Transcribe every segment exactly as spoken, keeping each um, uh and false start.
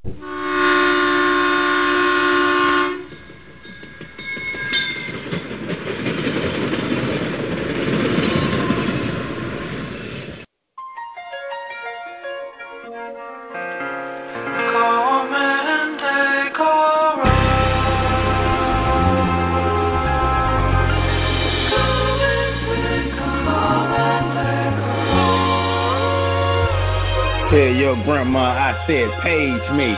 Tell your grandma I said page me.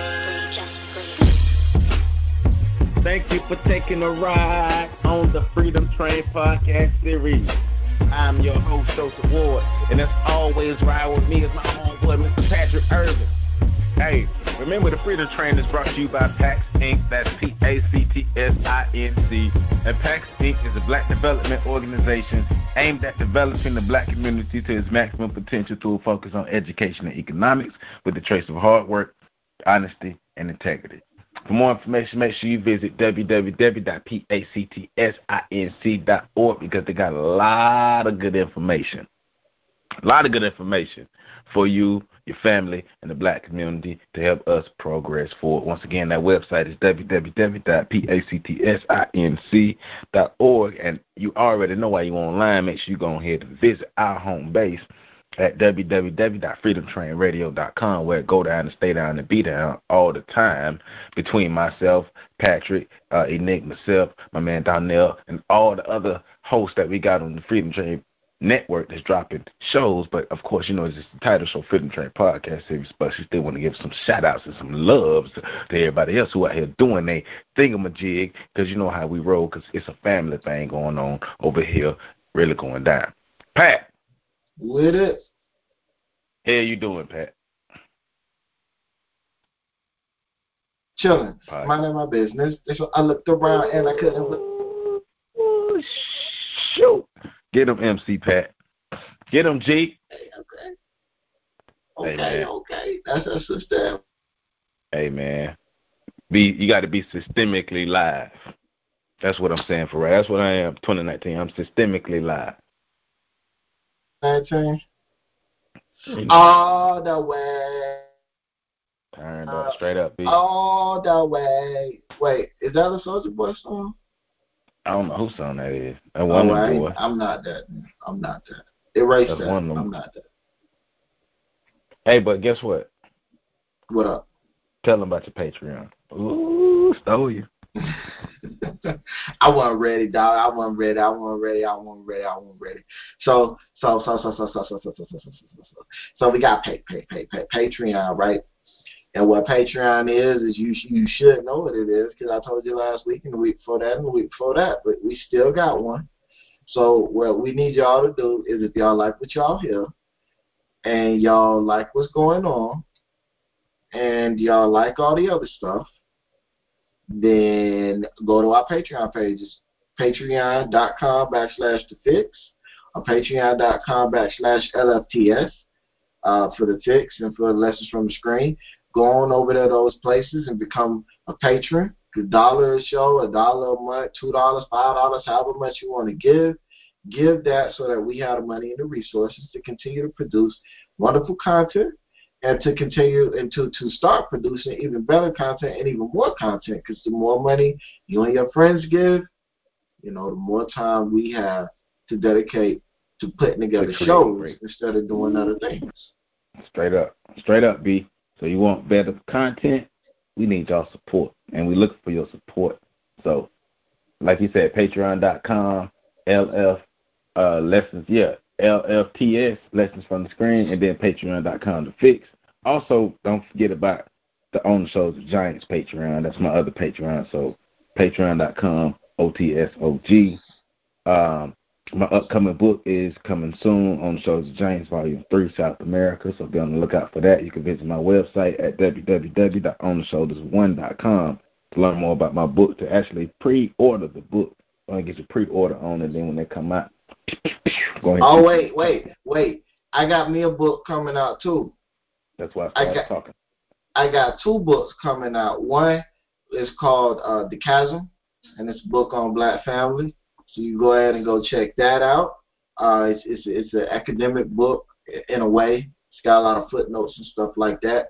Thank you for taking a ride on the Freedom Train podcast series. I'm your host, Joseph Ward, and as always, ride with me is my homeboy, Mister Patrick Irvin. Hey, remember the Freedom Train is brought to you by PAX Incorporated. That's P A C T S I N C. And PAX Incorporated is a black development organization aimed at developing the black community to its maximum potential through a focus on education and economics with a trace of hard work, honesty, and integrity. For more information, make sure you visit w w w dot pactsinc dot org because they got a lot of good information. A lot of good information for you, your family, and the black community to help us progress forward. Once again, that website is w w w dot pactsinc dot org, and you already know why you're online. Make sure you go ahead and visit our home base at w w w dot freedom train radio dot com, where it go down and stay down and be down all the time between myself, Patrick, uh, Enick, myself, my man Donnell, and all the other hosts that we got on the Freedom Train Network that's dropping shows. But of course, you know, it's just the title show, Freedom Train Podcast Series, but you still want to give some shout outs and some loves to everybody else who out here doing their thingamajig, because you know how we roll, because it's a family thing going on over here, really going down. Pat. With it. How you doing, Pat? Chilling. Minding my business. So I looked around and I couldn't look. Oh, shoot. Get him, M C Pat. Get him, G. Hey, okay. Okay, hey, okay. That's a system. Hey, man. Be you got to be systemically live. That's what I'm saying for right. That's what I am. twenty nineteen. I'm systemically live. nineteen. All the way. Turned up, straight up, B. All the way. Wait, is that a Soulja Boy song? I don't know whose song that is. That one right. boy. I'm not that. I'm not that. Erase That's that. One of them. I'm not that. Hey, but guess what? What up? Tell them about your Patreon. Ooh, stole you. I wasn't ready, dog. I wasn't ready. I wasn't ready. I wasn't ready. I wasn't ready. So, so, so, so, so, so, so, so, so, so, so, so. So we got pay, pay, pay, pay, Patreon, right? And what Patreon is is you you should know what it is, because I told you last week and the week before that and the week before that, but we still got one. So what we need y'all to do is, if y'all like what y'all hear and y'all like what's going on and y'all like all the other stuff, then go to our Patreon pages, patreon.com backslash the fix or patreon.com backslash LFTS uh, for the fix and for the lessons from the screen. Go on over to those places and become a patron. A dollar a show, a dollar a month, two dollars, five dollars, however much you want to give. Give that so that we have the money and the resources to continue to produce wonderful content and to continue and to, to start producing even better content and even more content, because the more money you and your friends give, you know, the more time we have to dedicate to putting together shows great. instead of doing other things. Straight up. Straight up, B. So you want better content? We need y'all support, and we look for your support. So, like you said, patreon.com, L F, uh, lessons, yeah, L F T S, lessons from the screen, and then patreon.com to fix. Also, don't forget about the On the Shoulders of Giants Patreon. That's my other Patreon. So, patreon.com, O T S O G. Um, my upcoming book is coming soon, On the Shoulders of Giants, Volume three, South America. So be on the lookout for that. You can visit my website at w w w dot on the shoulders one dot com to learn more about my book, to actually pre-order the book. I'm going to get your pre-order on, and then when they come out, go ahead. Oh, wait, wait, wait. I got me a book coming out, too. That's why I started I got, talking. I got two books coming out. One is called uh, The Chasm, and it's a book on black family. So you go ahead and go check that out. Uh, it's it's it's an academic book in a way. It's got a lot of footnotes and stuff like that.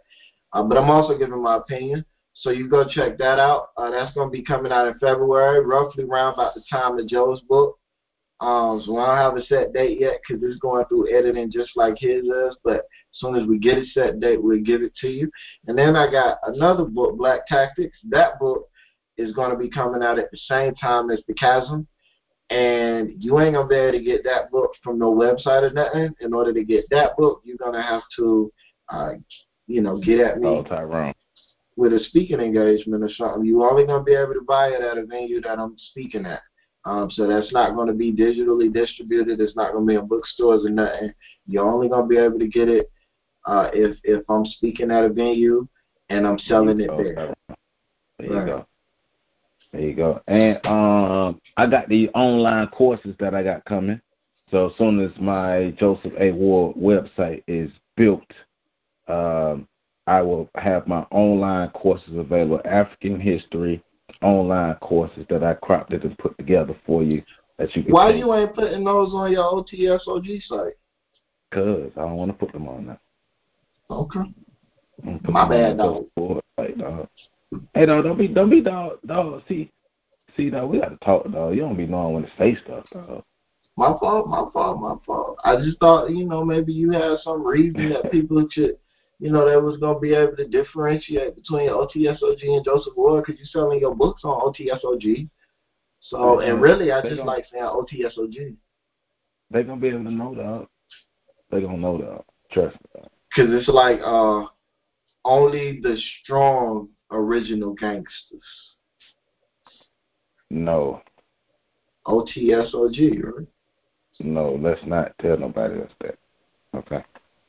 Uh, but I'm also giving my opinion. So you go check that out. Uh, that's going to be coming out in February, roughly around about the time of Joe's book. Um, so I don't have a set date yet because it's going through editing just like his is. But as soon as we get a set date, we'll give it to you. And then I got another book, Black Tactics. That book is going to be coming out at the same time as The Chasm. And you ain't going to be able to get that book from no website or nothing. In order to get that book, you're going to have to, uh, you know, get at me Oh, Tyrone. with a speaking engagement or something. You're only going to be able to buy it at a venue that I'm speaking at. Um, so that's not going to be digitally distributed. It's not going to be in bookstores or nothing. You're only going to be able to get it uh, if if I'm speaking at a venue and I'm selling it there. There you go. There you go. And um, I got the online courses that I got coming. So as soon as my Joseph A. Ward website is built, um, I will have my online courses available, African history online courses that I cropped it and put together for you. That you can Why take. you ain't putting those on your O T S O G site? Because I don't want to put them on there. Okay. My bad, dog. Like, dog. Hey, dog, don't be, don't be, dog, dog. See, see, dog, we got to talk, dog. You don't be knowing when to say stuff, dog. My fault, my fault, my fault. I just thought, you know, maybe you had some reason that people should, you know, that was going to be able to differentiate between O T S O G and Joseph Ward because you're selling your books on O T S O G. So, and really, I just gonna, like saying O T S O G. They're going to be able to know, dog. They're going to know, dog. Trust me, dog. Because it's like uh, only the strong original gangsters. No. O T S O G, right? No, let's not tell nobody else that. Okay.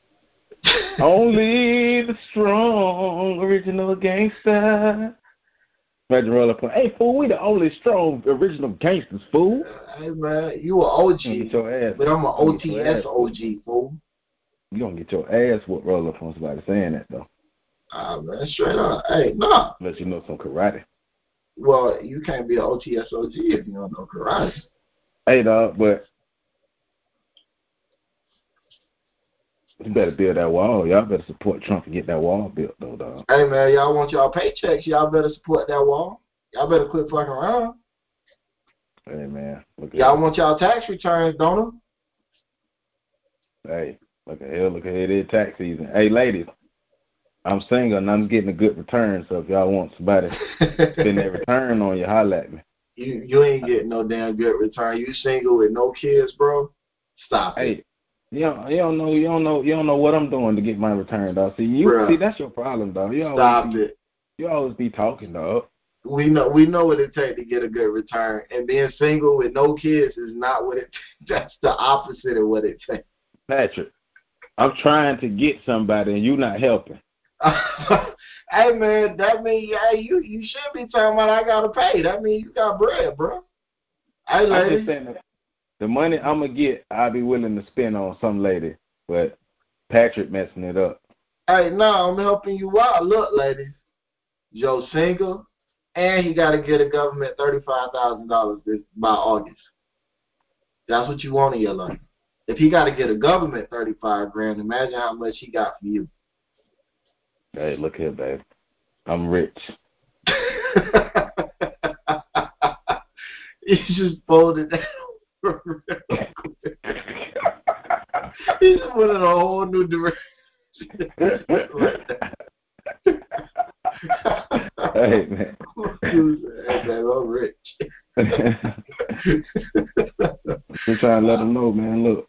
Only the strong original gangster. Imagine roll up on, hey, fool, we the only strong original gangsters, fool. Hey, man, you an O G, get your ass, but I'm an O T S O G, fool. You gonna get your ass whooped roll up on somebody saying that, though. Ah, uh, man, straight up. Hey, nah. Unless you know some karate. Well, you can't be an O T S O G if you don't know karate. Hey, dog, but you better build that wall. Y'all better support Trump and get that wall built, though, dog. Hey, man, y'all want y'all paychecks. Y'all better support that wall. Y'all better quit fucking around. Hey, man. Y'all want y'all tax returns, don't them? Hey, look at here. Look at here. It is tax season. Hey, ladies, I'm single and I'm getting a good return, so if y'all want somebody to spend their return on you, holler at me. You you ain't getting no damn good return. You single with no kids, bro? Stop hey, it. You don't, you don't know you don't know you don't know what I'm doing to get my return, dog. See you Bruh. see that's your problem, dog. You Stop always be, it. You always be talking, dog. We know we know what it takes to get a good return, and being single with no kids is not what it. That's the opposite of what it takes. Patrick, I'm trying to get somebody, and you not helping. Hey man, that means hey you you should be talking about I gotta pay. That means you got bread, bro. Hey lady. I'm just saying that the money I'm gonna get, I'll be willing to spend on some lady, but Patrick messing it up. Hey, no, I'm helping you out. Look, lady, Joe single, and he got to get a government thirty-five thousand dollars by August. That's what you want in your life. If he got to get a government thirty-five grand, imagine how much he got from you. Hey, look here, baby. I'm rich. He just folded down real quick. He just went in a whole new direction. Like that. Hey, man. Hey, man, I'm rich. We're trying to let them know, man. Look.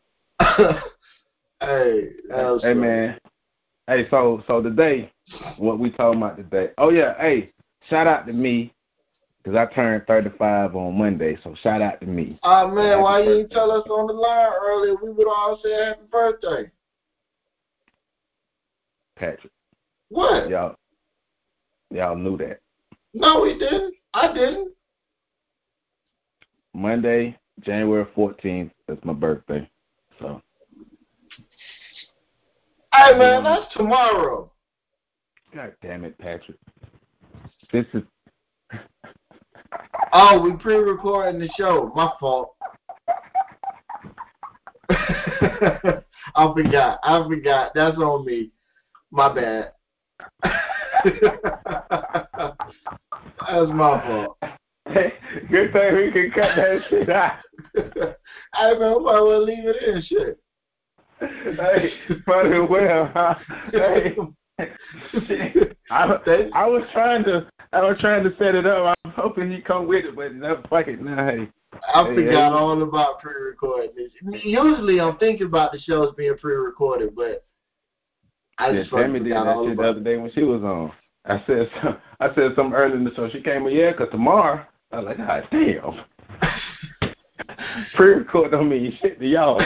Hey, hey, hey man. Hey, so so today, what we talking about today? Oh yeah, hey, shout out to me, cause I turned thirty-five on Monday. So shout out to me. Oh man, why you didn't tell us on the line earlier? We would all say happy birthday. Patrick. What? Y'all, y'all knew that. No, we didn't. I didn't. Monday, January fourteenth, is my birthday. So. Hey man, that's tomorrow. God damn it, Patrick. This is. Oh, we pre-recording the show. My fault. I forgot. I forgot. That's on me. My bad. That's my fault. Hey, good thing we can cut that shit out. I man, I might well leave it in. Shit. Hey, funny well, huh? Hey, I, I was trying to, I was trying to set it up. I was hoping he'd come with it, but no, fuck it, nah, hey. I hey, forgot hey. all about pre-recording this. Usually, I'm thinking about the shows being pre-recorded, but I Yeah, just fucking Tammy did forgot that all shit the about other day when she was on. I said, some, I said something early in the show. She came in, yeah, cause tomorrow. I was like, God damn. Pre-record don't mean shit to y'all.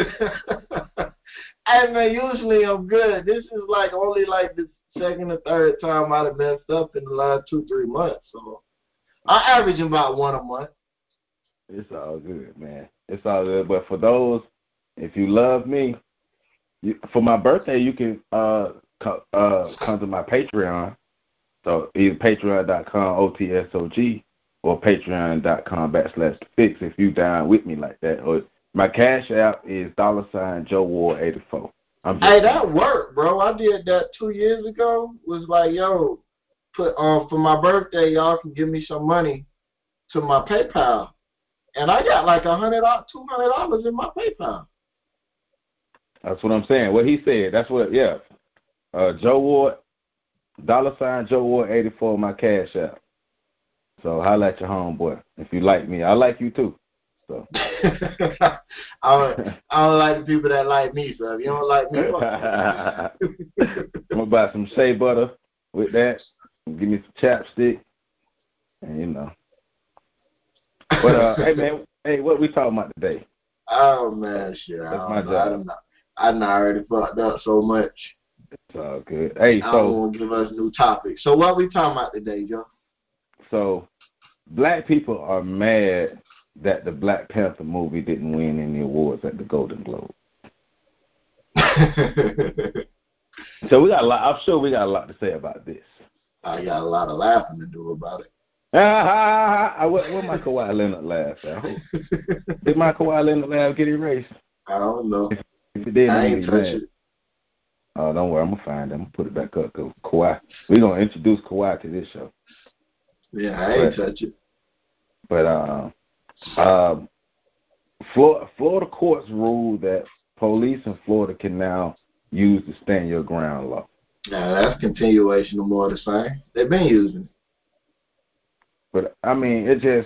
Hey man, usually I'm good. This is like only like the second or third time I'd have messed up in the last two, three months. So I'm averaging about one a month. It's all good, man. It's all good. But for those, if you love me, you, for my birthday, you can uh, co- uh, come to my Patreon. So either patreon dot com O T S O G or patreon dot com backslash the fix if you down with me like that. Or my cash app is dollar sign Joe Ward eighty-four. I'm just Hey, that worked, bro. I did that two years ago. Was like, yo, put um for my birthday, y'all can give me some money to my PayPal, and I got like a hundred, two hundred dollars in my PayPal. That's what I'm saying. What he said. That's what. Yeah. Uh, Joe Ward, dollar sign Joe Ward eighty-four. My cash app. So holla at your homeboy if you like me. I like you too. So I don't, I don't like the people that like me. So if you don't like me, fuck I'm gonna buy some shea butter with that. Give me some chapstick, and you know. But uh, hey man, hey, what we talking about today? Oh man, shit. I That's don't my know. job. I don't know. I done already fucked up so much. It's all good. Hey, I so don't want to give us new topics. So what we talking about today, Joe? So black people are mad that the Black Panther movie didn't win any awards at the Golden Globe. So we got a lot. I'm sure we got a lot to say about this. I got a lot of laughing to do about it. Ah, what, what my Kawhi Leonard laugh at? Did my Kawhi Leonard laugh get erased? I don't know. If, if it did, I I'm ain't gonna be touch mad. it. Oh, don't worry, I'm gonna find them. I'm gonna put it back up. Cause Kawhi, we're gonna introduce Kawhi to this show. Yeah, I ain't but, touch it. But um, uh, uh, Florida, Florida courts ruled that police in Florida can now use the stand your ground law. Now that's continuation of more of the same. They've been using it. But I mean, it just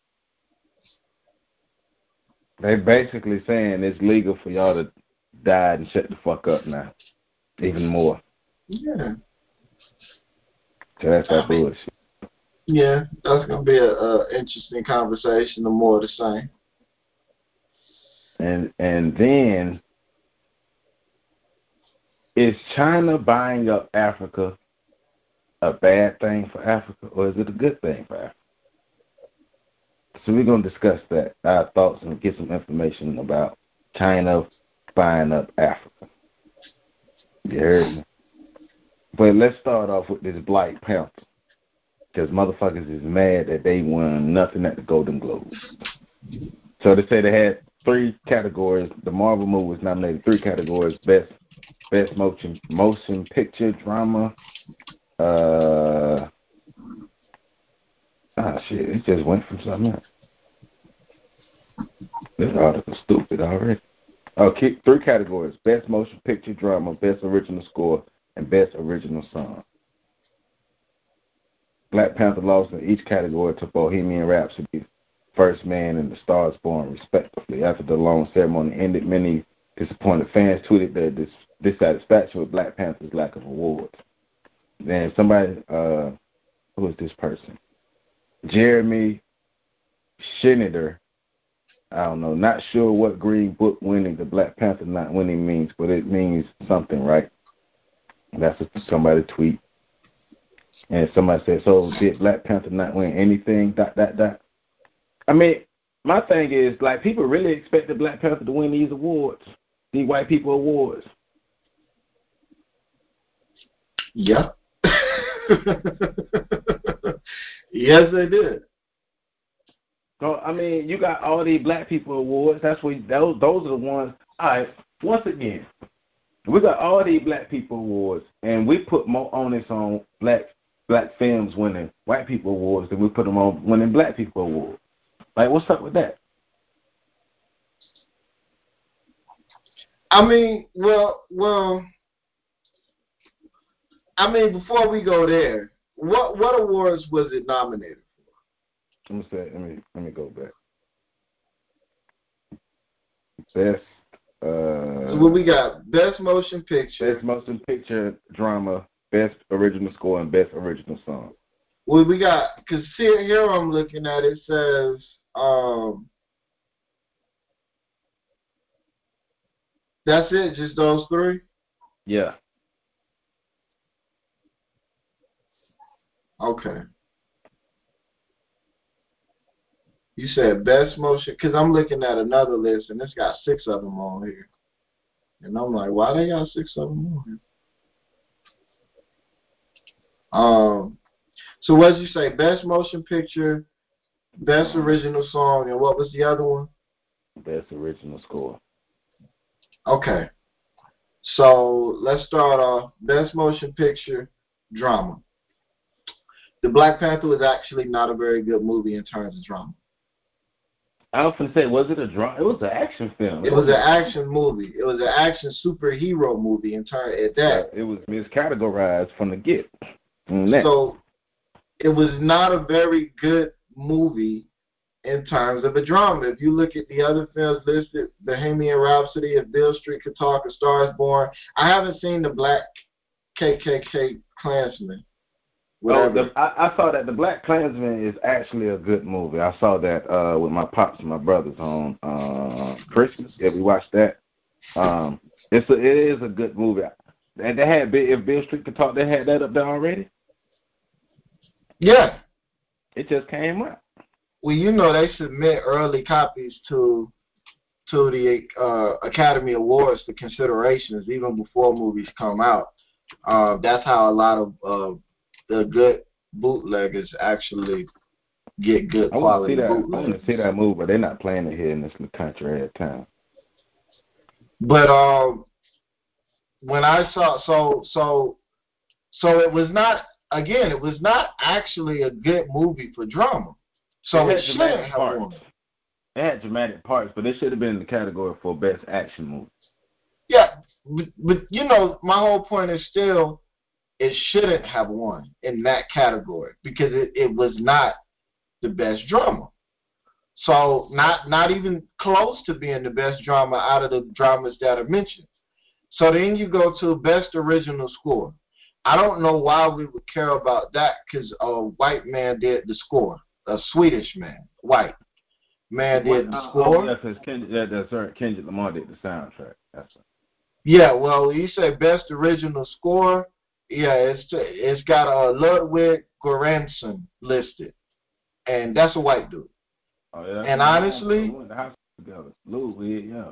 they basically saying it's legal for y'all to die and shut the fuck up now, even more. Yeah. So that's that bullshit. Yeah, that's gonna be a, a interesting conversation. The more of the same. And and then is China buying up Africa a bad thing for Africa, or is it a good thing for Africa? So we're going to discuss that, our thoughts, and get some information about China buying up Africa. You heard me? But let's start off with this Black Panther, because motherfuckers is mad that they won nothing at the Golden Globes. So they say they had three categories. The Marvel movie was nominated three categories: best best motion motion picture drama. Uh, ah shit, it just went from something else. This article's stupid already. Okay, three categories: best motion picture drama, best original score, and best original song. Black Panther lost in each category to Bohemian Rhapsody, First Man, and The Star Is Born, respectively. After the long ceremony ended, many disappointed fans tweeted their dis- dissatisfaction with Black Panther's lack of awards. Then somebody, uh, who is this person? Jeremy Schneider. I don't know. Not sure what Green Book winning, the Black Panther not winning means, but it means something, right? That's what somebody tweet. And somebody said, so did Black Panther not win anything? Dot, dot, dot. I mean, my thing is, like, people really expected Black Panther to win these awards, these white people awards. Yeah. Yes, they did. So, I mean, you got all these black people awards. That's what those those are the ones. All right. Once again, We got all these Black People Awards, and we put more onus on black black films winning White People Awards than we put them on winning Black People Awards. Like, what's up with that? I mean, well, well, I mean, before we go there, what what awards was it nominated for? Let me say, let me let me go back. Best. Uh, so what we got? Best motion picture. Best motion picture drama. Best original score and best original song. Well, we got, because here, here I'm looking at it, says um, that's it, just those three? Yeah. Okay. You said best motion, because I'm looking at another list, and it's got six of them on here. And I'm like, why they got six of them on here? Um, so what did you say? Best motion picture, best original song, and what was the other one? Best original score. Okay. So let's start off. Best motion picture, drama. The Black Panther was actually not a very good movie in terms of drama. I often say, was it a drama? It was an action film. It, it was an action movie. It was an action superhero movie in terms of that. It was miscategorized from the get. So it was not a very good movie in terms of a drama. If you look at the other films listed, Bohemian Rhapsody, If Beale Street Could Talk, A Star Is Born. I haven't seen the Black K K K Klansman. Oh, the, I, I saw that the Black Klansman is actually a good movie. I saw that uh, with my pops and my brothers on uh, Christmas. Yeah, we watched that. Um, it's a, it is a good movie. And they had If Beale Street Could Talk. They had that up there already. Yeah, it just came out. Well, you know they submit early copies to to the uh, Academy Awards for considerations even before movies come out. Uh, that's how a lot of uh, the good bootleggers actually get good I quality see that, bootlegs. I want to see that movie, but they're not playing it here in this country every time. But um, when I saw, so so so it was not, again, it was not actually a good movie for drama. So it, it shouldn't have won. It had dramatic parts, but it should have been in the category for best action movie. Yeah, but, but you know, my whole point is still, it shouldn't have won in that category because it, it was not the best drama. So not not even close to being the best drama out of the dramas that are mentioned. So then you go to best original score. I don't know why we would care about that because a white man did the score. A Swedish man, white man did the score. Oh, yeah, because Kendrick, yeah, that's right. Kendrick Lamar did the soundtrack. That's right. Yeah, well, you say best original score. Yeah, it's it's got a uh, Ludwig Göransson listed, and that's a white dude. Oh yeah. And honestly, we went to high school together. Ludwig, yeah,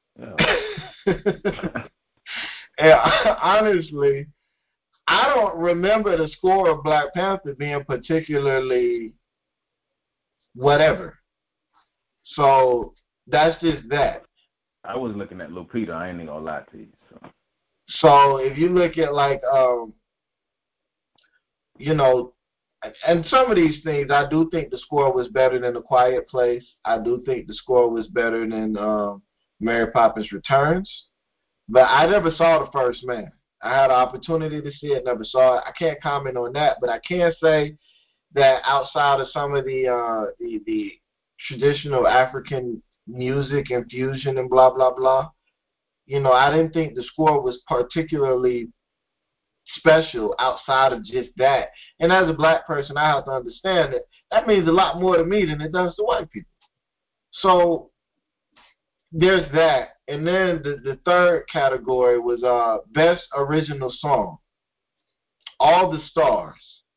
yeah. yeah. Honestly, I don't remember the score of Black Panther being particularly whatever. So that's just that. I was looking at Lupita. I ain't gonna lie to you. So, so if you look at like, um, you know, and some of these things, I do think the score was better than A Quiet Place. I do think the score was better than um, Mary Poppins Returns. But I never saw The First Man. I had an opportunity to see it, never saw it. I can't comment on that, but I can say that outside of some of the uh, the, the traditional African music and fusion and blah, blah, blah, you know, I didn't think the score was particularly special outside of just that. And as a black person, I have to understand that that means a lot more to me than it does to white people. So there's that. And then the, the third category was uh, best original song. All the Stars.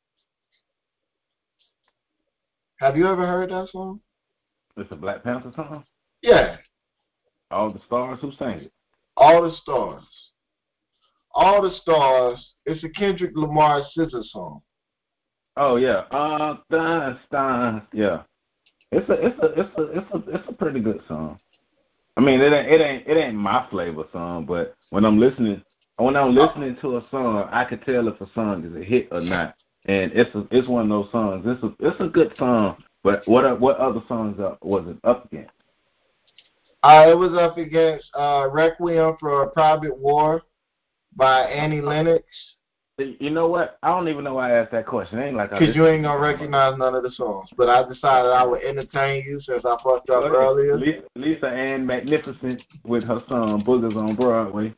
Have you ever heard that song? It's a Black Panther song? Yeah. All the Stars? Who sang it? All the Stars. All the Stars. It's a Kendrick Lamar S Z A song. Oh yeah. Uh, stars, stars. Yeah. It's a, it's a, it's a, it's a, it's a pretty good song. I mean, it ain't it ain't it ain't my flavor song, but when I'm listening when I'm listening to a song, I can tell if a song is a hit or not. And it's a, it's one of those songs. It's a it's a good song, but what are, what other songs up, was it up against? Uh, it was up against uh, Requiem for a Private War by Annie Lennox. You know what? I don't even know why I asked that question. It ain't like I Because you ain't going to recognize none of the songs. But I decided I would entertain you since I fucked up earlier. Lisa, Lisa Ann Magnificent with her song Boogers on Broadway.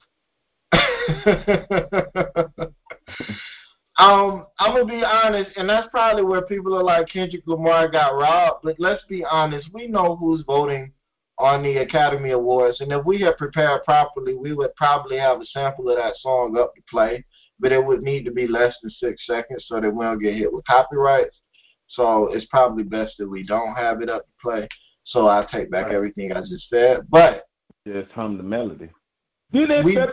um, I'm going to be honest, and that's probably where people are like Kendrick Lamar got robbed. But let's be honest. We know who's voting on the Academy Awards. And if we had prepared properly, we would probably have a sample of that song up to play. But it would need to be less than six seconds so that we don't get hit with copyrights. So it's probably best that we don't have it up to play. So I take back right. everything I just said. But just hum the melody. We, but we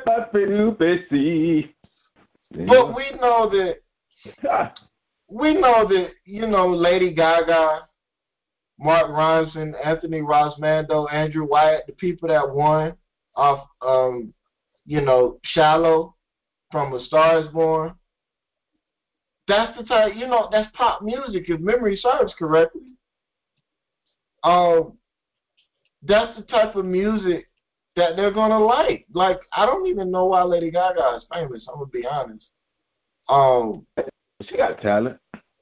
know that we know that, you know, Lady Gaga, Mark Ronson, Anthony Rosmando, Andrew Wyatt, the people that won off um, you know, Shallow from A Star Is Born. That's the type, you know, that's pop music if memory serves correctly. Um, that's the type of music that they're gonna like. Like, I don't even know why Lady Gaga is famous. I'm gonna be honest. Um, she got talent.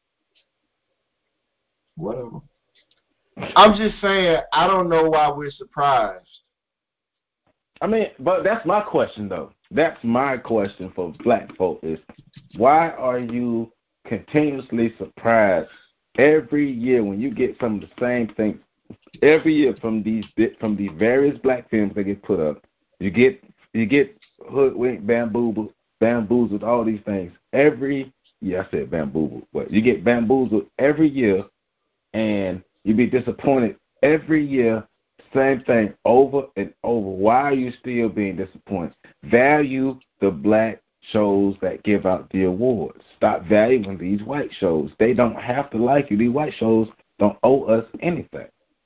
Whatever. I'm just saying, I don't know why we're surprised. I mean, but that's my question, though. That's my question for black folk is, why are you continuously surprised every year when you get some of the same things? Every year from these from these various black films that get put up, you get you get hoodwinked, bamboozled, bamboozled, all these things. Every year, I said bamboozled, but you get bamboozled every year, and you be disappointed every year. Same thing over and over. Why are you still being disappointed? Value the black shows that give out the awards. Stop valuing these white shows. They don't have to like you. These white shows don't owe us anything.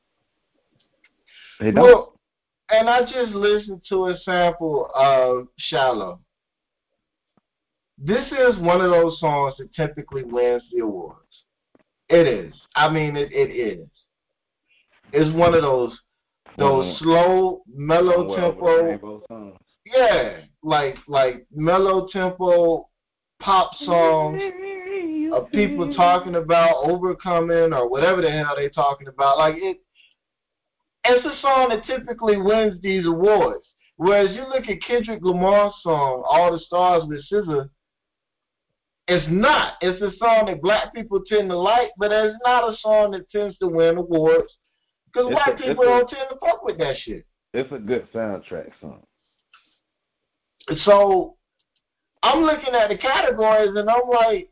They don't. Well, and I just listened to a sample of Shallow. This is one of those songs that typically wins the awards. It is. I mean, it, it is. It's one of those those mm-hmm. slow, mellow oh, well, tempo. Yeah, like like mellow tempo pop songs of people talking about overcoming or whatever the hell they talking about. Like it, it's a song that typically wins these awards. Whereas you look at Kendrick Lamar's song, All the Stars with S Z A, it's not. It's a song that black people tend to like, but it's not a song that tends to win awards. Because white a, people don't a, tend to fuck with that shit. It's a good soundtrack song. So, I'm looking at the categories and I'm like,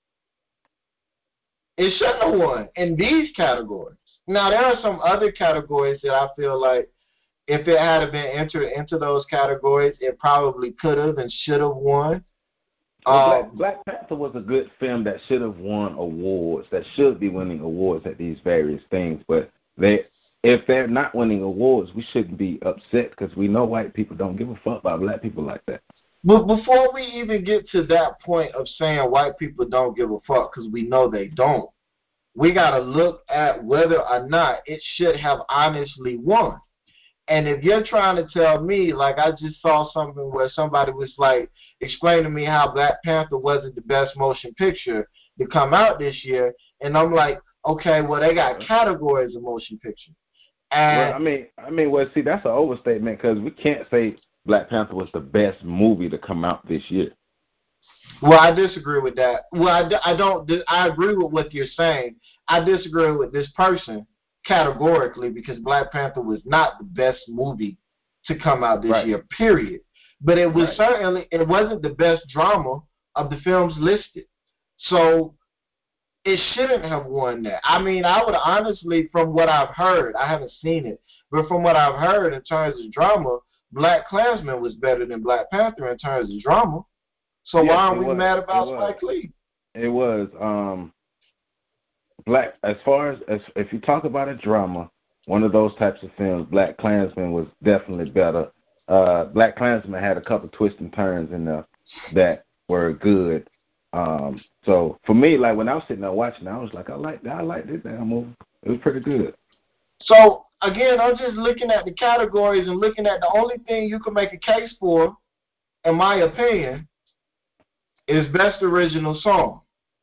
it shouldn't have won in these categories. Now, there are some other categories that I feel like if it had been entered into those categories, it probably could have and should have won. Well, Black, um, Black Panther was a good film that should have won awards, that should be winning awards at these various things, but they... If they're not winning awards, we shouldn't be upset because we know white people don't give a fuck about black people like that. But before we even get to that point of saying white people don't give a fuck because we know they don't, we got to look at whether or not it should have honestly won. And if you're trying to tell me, like I just saw something where somebody was like, explain to me how Black Panther wasn't the best motion picture to come out this year. And I'm like, okay, well, they got categories of motion picture. And well, I mean, I mean, well, see, that's an overstatement because we can't say Black Panther was the best movie to come out this year. Well, I disagree with that. Well, I, I don't. I agree with what you're saying. I disagree with this person categorically because Black Panther was not the best movie to come out this right. year. Period. But it was right. certainly it wasn't the best drama of the films listed. So. It shouldn't have won that. I mean, I would honestly, from what I've heard, I haven't seen it, but from what I've heard in terms of drama, Black Klansman was better than Black Panther in terms of drama. So yes, why aren't we was. mad about Spike Lee? It was um, Black. As far as, as if you talk about a drama, one of those types of films. Black Klansman was definitely better. Uh, Black Klansman had a couple twists and turns in there that were good. Um, so for me, like when I was sitting there watching, I was like, I like that. I like this damn movie. It was pretty good. So again, I'm just looking at the categories and looking at the only thing you can make a case for, in my opinion, is best original song.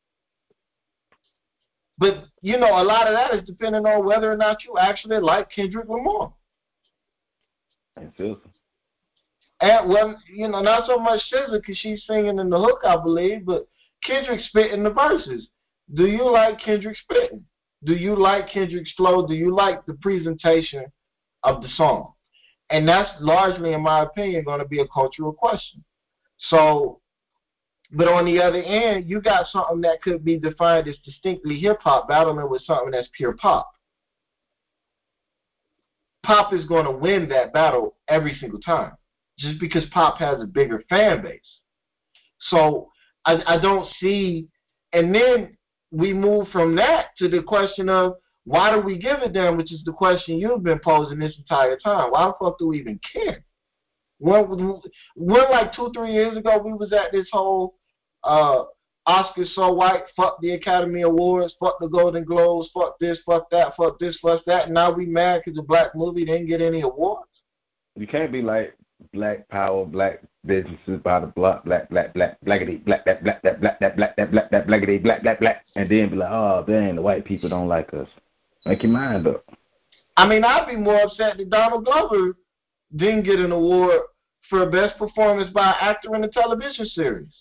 But you know, a lot of that is depending on whether or not you actually like Kendrick Lamar. And S Z A. And well, you know, not so much S Z A because she's singing in the hook, I believe, but Kendrick spitting the verses. Do you like Kendrick spitting? Do you like Kendrick's flow? Do you like the presentation of the song? And that's largely, in my opinion, going to be a cultural question. So, but on the other end, you got something that could be defined as distinctly hip-hop battling with something that's pure pop. Pop is going to win that battle every single time, just because pop has a bigger fan base. So I, I don't see, and then we move from that to the question of why do we give a damn, which is the question you've been posing this entire time. Why the fuck do we even care? When, when like two, three years ago, we was at this whole uh, Oscars so white, fuck the Academy Awards, fuck the Golden Globes, fuck this, fuck that, fuck this, fuck that. And now we mad because the black movie didn't get any awards. You can't be like black power, black businesses by the block, black, black, black, blackity, black, that, black, that, black, that, black, that, black, that, blackity, black, black, black, and then be like, oh, dang, the white people don't like us. Make your mind up. I mean, I'd be more upset that Donald Glover didn't get an award for best performance by an actor in a television series.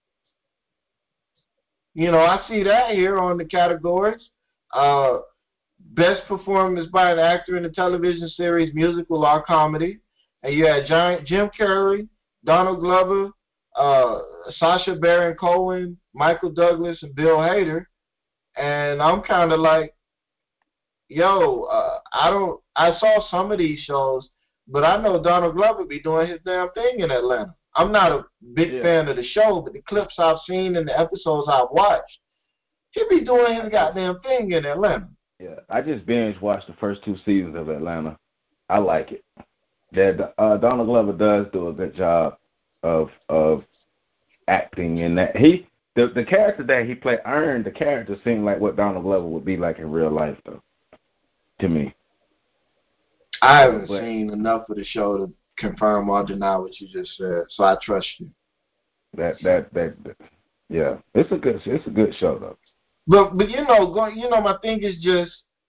You know, I see that here on the categories. Uh, best performance by an actor in a television series, musical or comedy. And you had Giant Jim Carrey, Donald Glover, uh, Sacha Baron Cohen, Michael Douglas, and Bill Hader. And I'm kind of like, yo, uh, I don't. I saw some of these shows, but I know Donald Glover be doing his damn thing in Atlanta. I'm not a big yeah. fan of the show, but the clips I've seen and the episodes I've watched, he be doing his goddamn thing in Atlanta. Yeah, I just binge watched the first two seasons of Atlanta. I like it. That uh, Donald Glover does do a good job of of acting in that. He the the character that he played, Earn, the character seemed like what Donald Glover would be like in real life, though. To me, I haven't but, seen enough of the show to confirm or deny what you just said, so I trust you. That that that, that yeah, it's a good it's a good show though. But but you know, going you know, my thing is just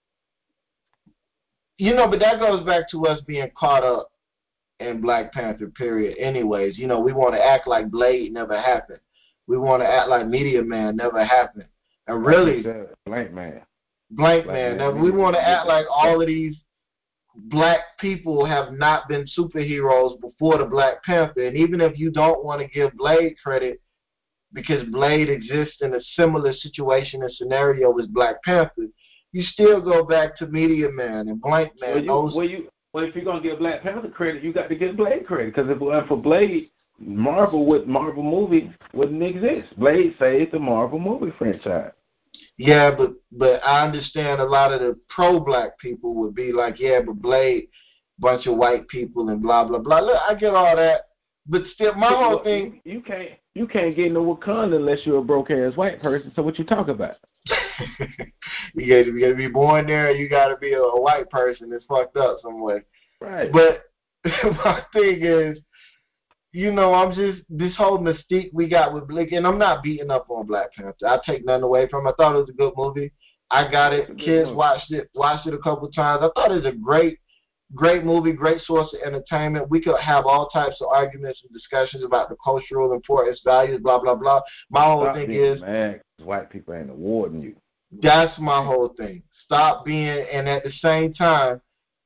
you know, but that goes back to us being caught up in Black Panther. Period. Anyways, you know, we want to act like Blade never happened. We want to act like Media Man never happened. And really, Blank Man. Blank, Blank Man. Now, we want to act like all of these black people have not been superheroes before the Black Panther. And even if you don't want to give Blade credit because Blade exists in a similar situation and scenario as Black Panther, you still go back to Media Man and Blank Man. Well, you, those, well, you, well if you're going to give Black Panther credit, you got to give Blade credit. Because if it weren't for Blade, Marvel with Marvel movies wouldn't exist. Blade saved the Marvel movie franchise. Yeah, but but I understand a lot of the pro-black people would be like, yeah, but Blade, bunch of white people and blah blah blah. Look, I get all that, but still, my you, whole thing. You, you can't you can't get into Wakanda unless you're a broke ass white person. So what you talk about? you got to be born there. You got to be a, a white person. It's fucked up some way. Right. But my thing is, you know, I'm just, this whole mystique we got with Blake, and I'm not beating up on Black Panther. I take nothing away from it. I thought it was a good movie. I got it. Kids movie. watched it, watched it a couple times. I thought it was a great, great movie, great source of entertainment. We could have all types of arguments and discussions about the cultural importance, values, blah, blah, blah. My whole Stop thing being is, mad white people ain't awarding you. That's my whole thing. Stop being, and at the same time,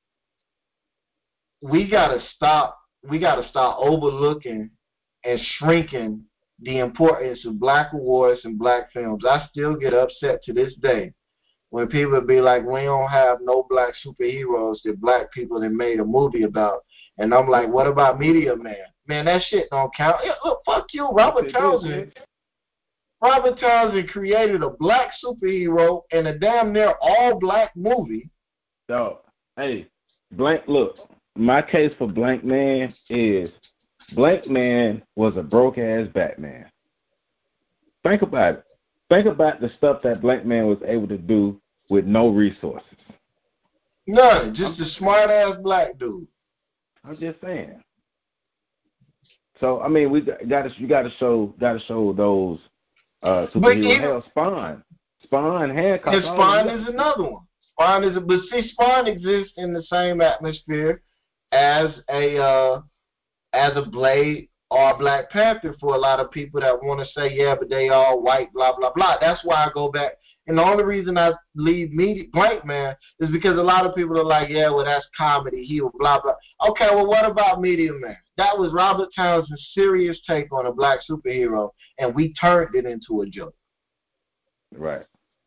we got to stop we got to stop overlooking and shrinking the importance of black awards and black films. I still get upset to this day when people be like, we don't have no black superheroes that black people have made a movie about. And I'm like, what about Media Man? Man, that shit don't count. Yeah, look, fuck you, Robert Townsend. Robert Townsend created a black superhero in a damn near all black movie. Dog. Hey, Blank, look, my case for Blank Man is Blank Man was a broke-ass Batman. Think about it. Think about the stuff that Blank Man was able to do with no resources. None. Just a smart-ass black dude. I'm just saying. So, I mean, we got to you got to show got to show those uh, superhero. Hell, Spawn. Spawn, Hancock. And Spawn is another one. Spawn is a, but see, Spawn exists in the same atmosphere as a uh, as a Blade or a Black Panther for a lot of people that want to say, yeah, but they all white, blah blah blah. That's why I go back. And the only reason I leave me Blank Man is because a lot of people are like, yeah, well, that's comedy. He will blah blah. Okay, well, what about Medium Man? That was Robert Townsend's serious take on a black superhero, and we turned it into a joke. Right.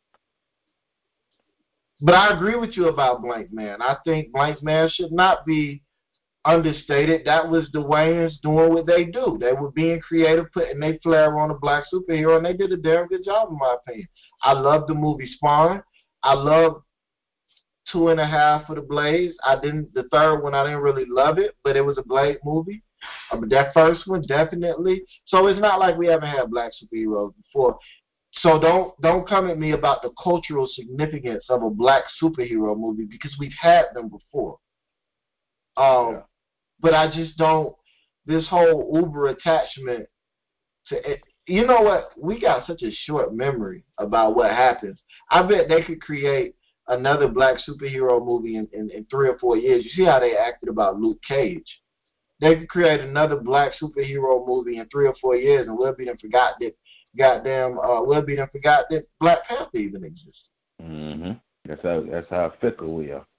But I agree with you about Blank Man. I think Blank Man should not be understated. That was the Wayans doing what they do. They were being creative, putting their flair on a black superhero, and they did a damn good job, in my opinion. I love the movie Spawn. I love two and a half for the Blades. I didn't. The third one, I didn't really love it, but it was a Blade movie. Uh, but that first one, definitely. So it's not like we haven't had black superheroes before. So don't don't come at me about the cultural significance of a black superhero movie because we've had them before. Um, yeah. But I just don't. This whole uber attachment to it. You know what? We got such a short memory about what happens. I bet they could create another black superhero movie in, in, in three or four years. You see how they acted about Luke Cage. They could create another black superhero movie in three or four years, and we'll be them forgot that. Goddamn, uh, we'll be done forgot that Black Panther even exists. Mm-hmm. That's how that's how fickle we are.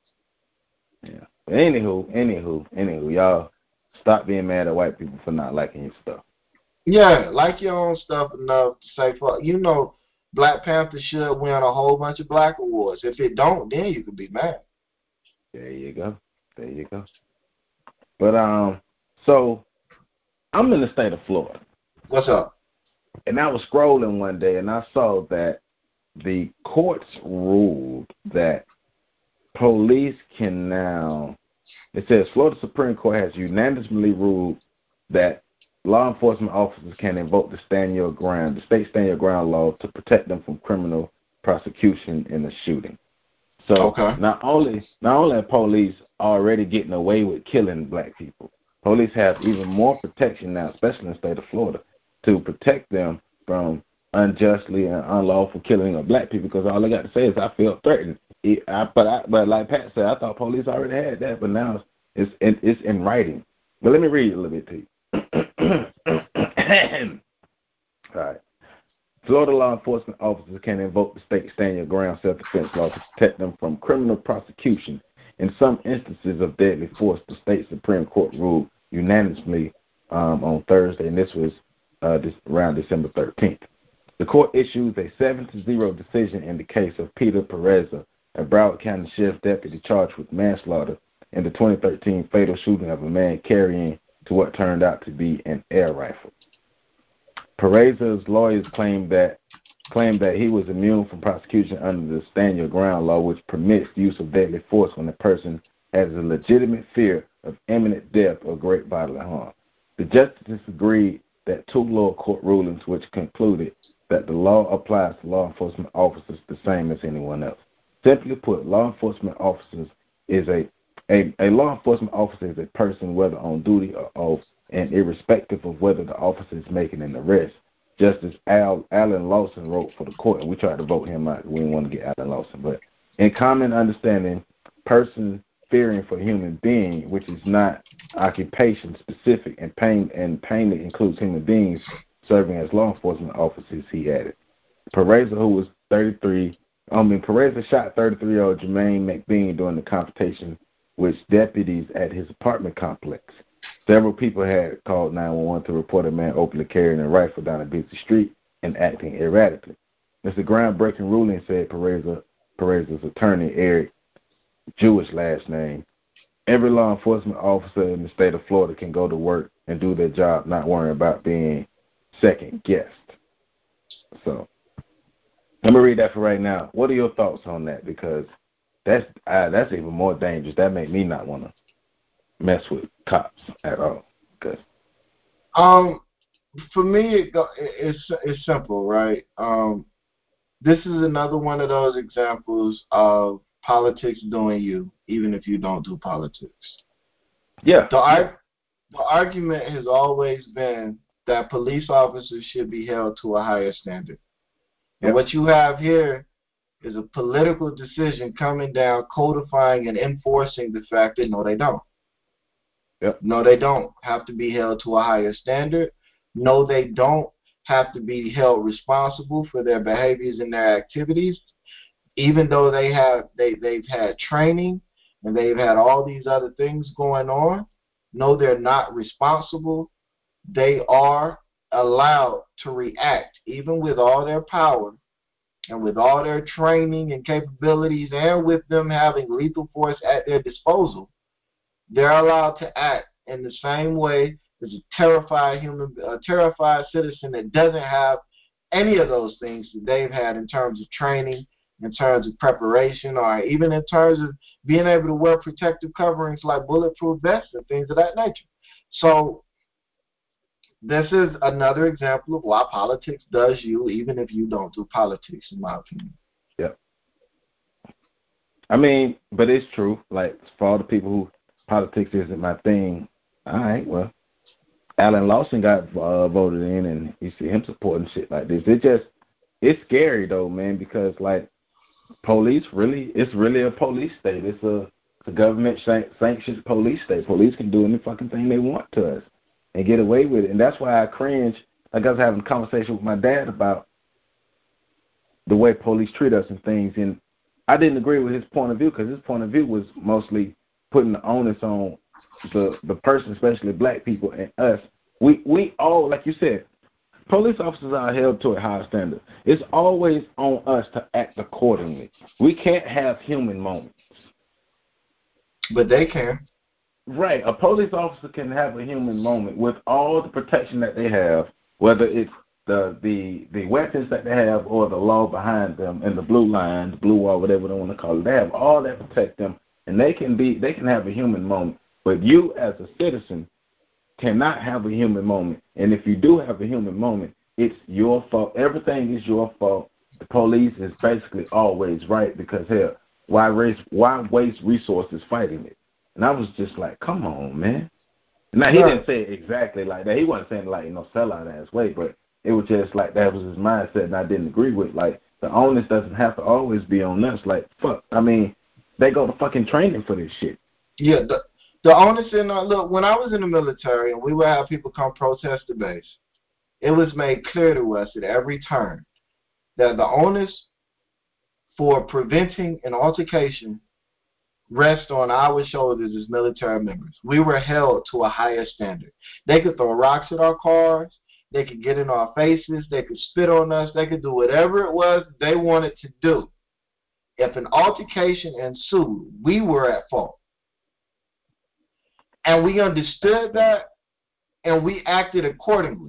Yeah. But anywho, anywho, anywho, y'all stop being mad at white people for not liking your stuff. Yeah, like your own stuff enough to say, fuck. You know, Black Panther should win a whole bunch of black awards. If it don't, then you can be mad. There you go. There you go. But um, so I'm in the state of Florida. What's up? And I was scrolling one day, and I saw that the courts ruled that police can now, it says Florida Supreme Court has unanimously ruled that law enforcement officers can invoke the stand your ground, the state stand your ground law to protect them from criminal prosecution in a shooting. So okay. not only not only are police already getting away with killing black people, police have even more protection now, especially in the state of Florida, to protect them from unjustly and unlawful killing of black people, because all they got to say is I feel threatened. It, I, but I, but like Pat said, I thought police already had that, but now it's it's, it's in writing. But let me read a little bit to you. All right. Florida law enforcement officers can invoke the state stand your ground self-defense law to protect them from criminal prosecution in some instances of deadly force. The state Supreme Court ruled unanimously um, on Thursday, and this was Uh, this, around December thirteenth. The court issued a seven to zero decision in the case of Peter Pereza, a Broward County Sheriff's deputy charged with manslaughter in the twenty thirteen fatal shooting of a man carrying to what turned out to be an air rifle. Pereza's lawyers claimed that claimed that he was immune from prosecution under the Stand Your Ground law, which permits the use of deadly force when a person has a legitimate fear of imminent death or great bodily harm. The justices agreed that two lower court rulings which concluded that the law applies to law enforcement officers the same as anyone else. Simply put, law enforcement officers is a, a, a law enforcement officer is a person, whether on duty or off, and irrespective of whether the officer is making an arrest. Justice Al, Alan Lawson wrote for the court, and we tried to vote him out. We didn't want to get Alan Lawson. But in common understanding, person fearing for human being, which is not occupation specific, and pain and pain that includes human beings serving as law enforcement officers, he added. Pereza, who was thirty-three, I mean, Pereza shot thirty-three-year-old Jermaine McBean during the confrontation with deputies at his apartment complex. Several people had called nine one one to report a man openly carrying a rifle down a busy street and acting erratically. It's a groundbreaking ruling, said Pereza, Pereza's attorney, Eric, Jewish last name. Every law enforcement officer in the state of Florida can go to work and do their job, not worrying about being second-guessed. So, let me read that for right now. What are your thoughts on that? Because that's uh, that's even more dangerous. That make me not want to mess with cops at all. Cause um, for me, it go, it's it's simple, right? Um, this is another one of those examples of politics doing you, even if you don't do politics. Yeah. The, yeah. ar- the argument has always been that police officers should be held to a higher standard. And Yep. what you have here is a political decision coming down, codifying and enforcing the fact that no, they don't. Yep. No, they don't have to be held to a higher standard. No, they don't have to be held responsible for their behaviors and their activities, even though they have they, they've had training and they've had all these other things going on. No, they're not responsible. They are allowed to react, even with all their power and with all their training and capabilities, and with them having lethal force at their disposal. They're allowed to act in the same way as a terrified human, a terrified citizen that doesn't have any of those things that they've had in terms of training, in terms of preparation, or even in terms of being able to wear protective coverings like bulletproof vests and things of that nature. So this is another example of why politics does you, even if you don't do politics, in my opinion. Yeah. I mean, but it's true. Like, for all the people who politics isn't my thing, all right, well, Alan Lawson got uh, voted in, and you see him supporting shit like this. It just, it's scary, though, man, because, like, police really, it's really a police state. It's a, a government-sanctioned police state. Police can do any fucking thing they want to us and get away with it. And that's why I cringe. Like, I was having a conversation with my dad about the way police treat us and things, and I didn't agree with his point of view, because his point of view was mostly putting the onus on the the person, especially black people and us. We we all, like you said, police officers are held to a high standard. It's always on us to act accordingly. We can't have human moments. But they can. Right. A police officer can have a human moment with all the protection that they have, whether it's the the the weapons that they have or the law behind them and the blue line, the blue wall, whatever they want to call it. They have all that protect them, and they can be they can have a human moment. But you, as a citizen, cannot have a human moment. And if you do have a human moment, it's your fault. Everything is your fault. The police is basically always right, because hell, why race why waste resources fighting it? And I was just like, come on, man. Now, he didn't say it exactly like that. He wasn't saying like, you know, sellout ass way, but it was just like that was his mindset, and I didn't agree with. Like, the onus doesn't have to always be on us. Like, fuck, I mean, they go to fucking training for this shit. Yeah, the, the onus in, uh, look, when I was in the military and we would have people come protest the base, it was made clear to us at every turn that the onus for preventing an altercation rest on our shoulders as military members. We were held to a higher standard. They could throw rocks at our cars. They could get in our faces. They could spit on us. They could do whatever it was they wanted to do. If an altercation ensued, we were at fault. And we understood that, and we acted accordingly.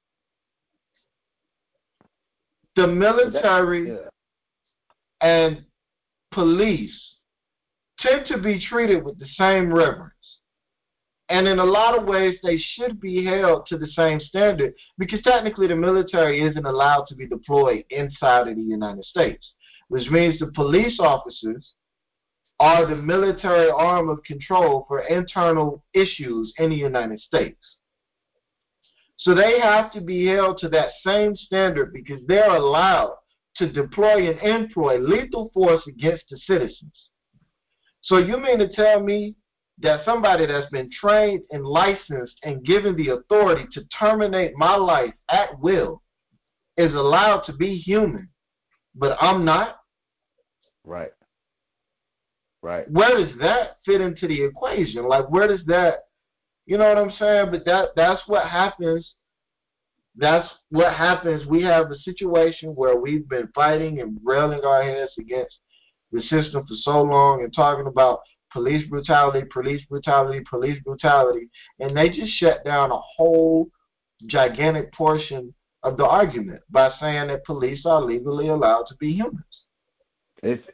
The military and police tend to be treated with the same reverence. And in a lot of ways, they should be held to the same standard, because technically the military isn't allowed to be deployed inside of the United States, which means the police officers are the military arm of control for internal issues in the United States. So they have to be held to that same standard, because they're allowed to deploy and employ lethal force against the citizens. So you mean to tell me that somebody that's been trained and licensed and given the authority to terminate my life at will is allowed to be human, but I'm not? Right. Right. Where does that fit into the equation? Like, where does that, you know what I'm saying? But that that's what happens. That's what happens. We have a situation where we've been fighting and railing our heads against the system for so long and talking about police brutality, police brutality, police brutality, and they just shut down a whole gigantic portion of the argument by saying that police are legally allowed to be humans. It's it's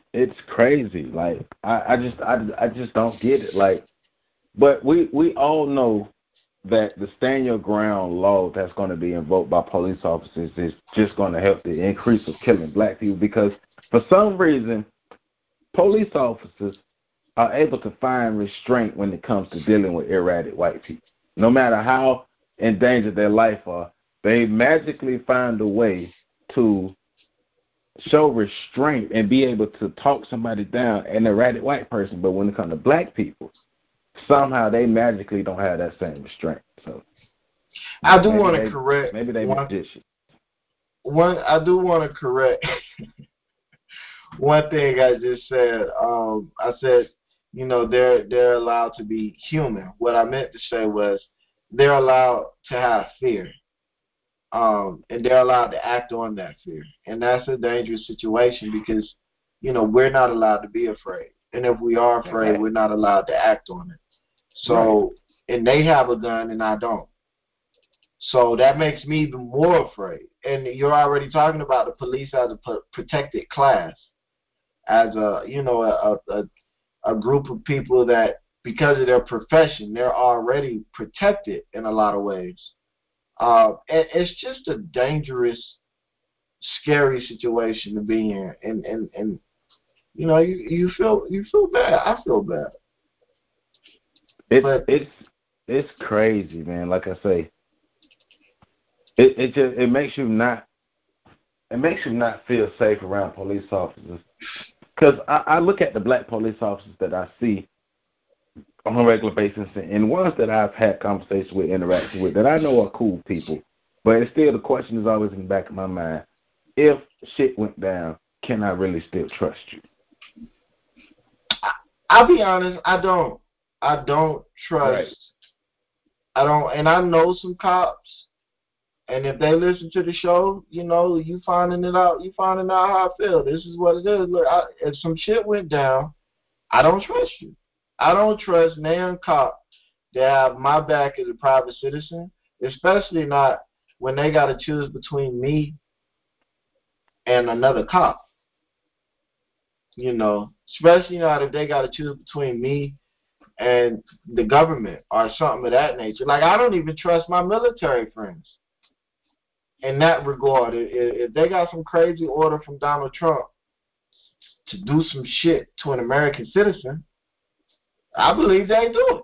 it's crazy. Like I, I just I, I just don't get it. Like, but we we all know that the stand your ground law that's going to be invoked by police officers is just going to help the increase of killing black people because for some reason police officers are able to find restraint when it comes to dealing with erratic white people. No matter how endangered their life are, they magically find a way to show restraint and be able to talk somebody down, an erratic white person. But when it comes to black people, somehow they magically don't have that same restraint. So I do want to correct maybe they one, magician. One I do want to correct one thing I just said. Um, I said, you know, they're they're allowed to be human. What I meant to say was they're allowed to have fear. Um, and they're allowed to act on that fear. And that's a dangerous situation because, you know, we're not allowed to be afraid. And if we are afraid, right, we're not allowed to act on it. So, right. And they have a gun and I don't. So that makes me even more afraid. And you're already talking about the police as a protected class, as a, you know, a, a, a group of people that, because of their profession, they're already protected in a lot of ways. Uh, and it's just a dangerous, scary situation to be in, and and, and you know, you, you feel you feel bad. I feel bad. It's but, it's it's crazy, man. Like I say, it it just it makes you not it makes you not feel safe around police officers. Because I, I look at the black police officers that I see on a regular basis, and ones that I've had conversations with, interactions with, that I know are cool people. But it's still, the question is always in the back of my mind, if shit went down, can I really still trust you? I'll be honest, I don't. I don't trust. Right. I don't, and I know some cops, and if they listen to the show, you know, you finding it out, you finding out how I feel. This is what it is. Look, I, if some shit went down, I don't trust you. I don't trust nan cop to have my back as a private citizen, especially not when they got to choose between me and another cop. You know, especially not if they got to choose between me and the government or something of that nature. Like, I don't even trust my military friends in that regard. If they got some crazy order from Donald Trump to do some shit to an American citizen, I believe they do it.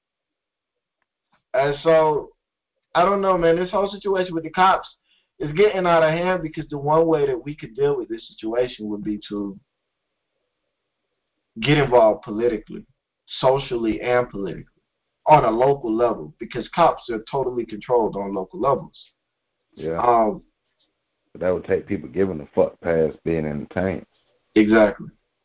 And so, I don't know, man. This whole situation with the cops is getting out of hand because the one way that we could deal with this situation would be to get involved politically, socially, and politically on a local level, because cops are totally controlled on local levels. Yeah. Um, but that would take people giving a fuck past being entertained. Exactly.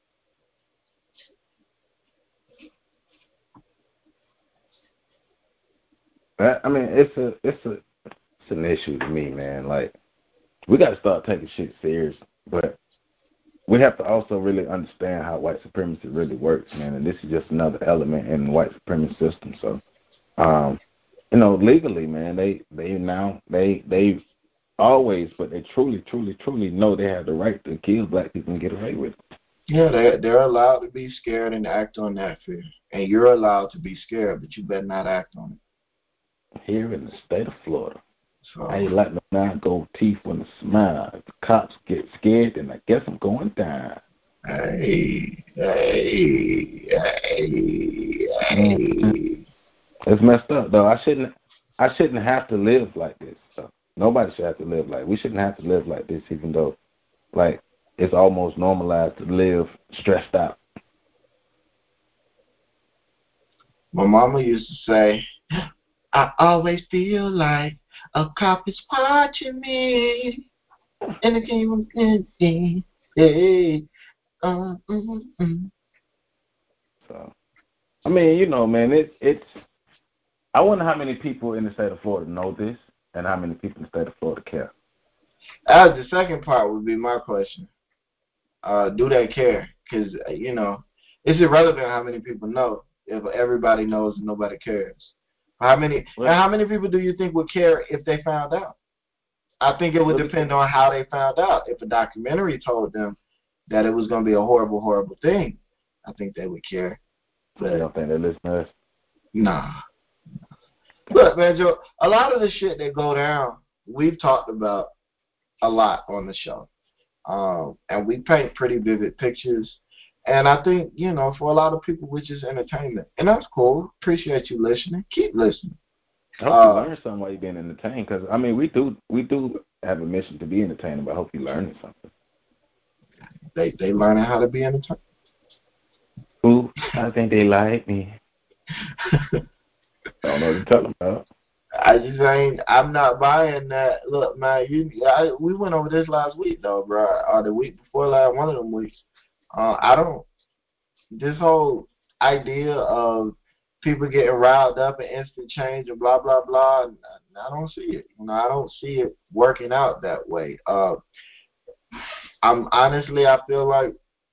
I mean, it's a, it's a, it's an issue to me, man. Like, we got to start taking shit serious, but we have to also really understand how white supremacy really works, man. And this is just another element in the white supremacy system. So, um, you know, legally, man, they they now they they always, but they truly, truly, truly know they have the right to kill black people and get away with it. Yeah, they they're allowed to be scared and act on that fear, and you're allowed to be scared, but you better not act on it. Here in the state of Florida, so, I ain't like no nine gold teeth when the smile. If the cops get scared, then I guess I'm going down. Hey, hey, hey, hey. It's messed up, though. I shouldn't. I shouldn't have to live like this. So nobody should have to live like. We shouldn't have to live like this, even though, like, it's almost normalized to live stressed out. My mama used to say, I always feel like a cop is watching me, and it came in, hey, uh, mm, mm. So, I mean, you know, man, it's it's. I wonder how many people in the state of Florida know this, and how many people in the state of Florida care. As the second part would be my question. Uh, do they care? Because, you know, it's irrelevant how many people know if everybody knows and nobody cares. How many? Well, and how many people do you think would care if they found out? I think it would depend on how they found out. If a documentary told them, that it was going to be a horrible, horrible thing, I think they would care. But you don't think they listen to us? Nah. Look, man, Joe, a lot of the shit that go down, we've talked about a lot on the show. Um, and we paint pretty vivid pictures. And I think, you know, for a lot of people, which is entertainment. And that's cool. Appreciate you listening. Keep listening. I hope uh, you learn something while you're being entertained. Because, I mean, we do we do have a mission to be entertaining, but I hope you're learning something. They they learning how to be entertained. Ooh, I think they like me. I don't know what to tell them about. I just ain't. I'm not buying that. Look, man, you. I, we went over this last week, though, bro, or the week before last, one of them weeks. Uh, I don't. This whole idea of people getting riled up and instant change and blah blah blah. I don't see it. You know, I don't see it working out that way. Uh, I'm honestly, I feel like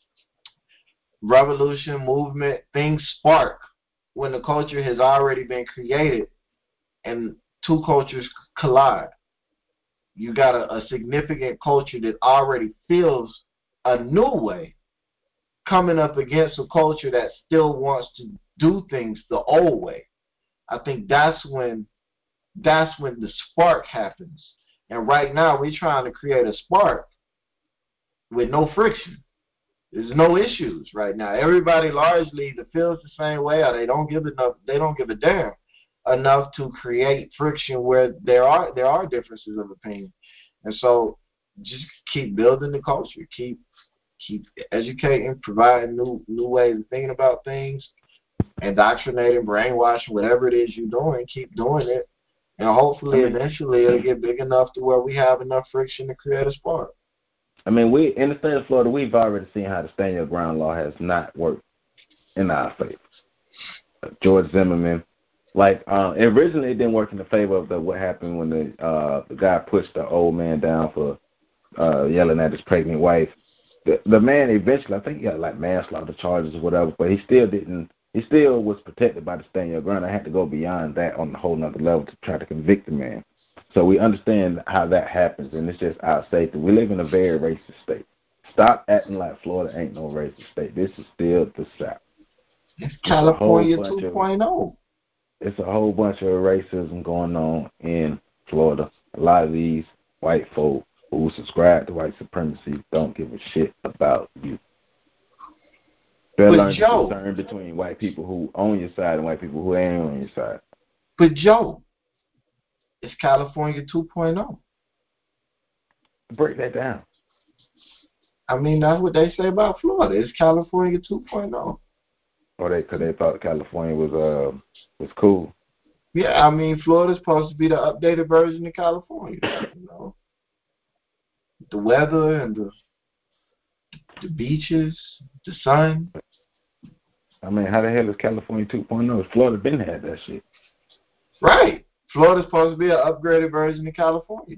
revolution, movement, things spark when the culture has already been created and two cultures collide. You got a, a significant culture that already feels a new way coming up against a culture that still wants to do things the old way. I think that's when that's when the spark happens. And right now we're trying to create a spark with no friction. There's no issues right now. Everybody largely either feels the same way or they don't give enough they don't give a damn enough to create friction where there are there are differences of opinion. And so just keep building the culture, keep keep educating, providing new new ways of thinking about things, indoctrinating, brainwashing, whatever it is you're doing, keep doing it. And hopefully I mean, eventually it'll get big enough to where we have enough friction to create a spark. I mean, we in the state of Florida, we've already seen how the stand your ground law has not worked in our favor. George Zimmerman, like uh, originally it didn't work in the favor of the what happened when the uh, the guy pushed the old man down for uh, yelling at his pregnant wife. The, the man eventually, I think he got like manslaughter charges or whatever, but he still didn't. He still was protected by the stand your ground. I had to go beyond that on a whole nother level to try to convict the man. So we understand how that happens, and it's just our safety. We live in a very racist state. Stop acting like Florida ain't no racist state. This is still the South. It's California two point oh. It's a whole bunch of racism going on in Florida. A lot of these white folk who subscribe to white supremacy don't give a shit about you. They're learning to discern between white people who own your side and white people who ain't on your side. But Joe, it's California two point oh. Break that down. I mean, that's what they say about Florida. It's California two point oh. Or they, because they thought California was uh was cool. Yeah, I mean, Florida's supposed to be the updated version of California. You know, the weather and the the beaches, the sun. I mean, how the hell is California two point oh? Florida been had that shit. Right. Florida's supposed to be an upgraded version of California.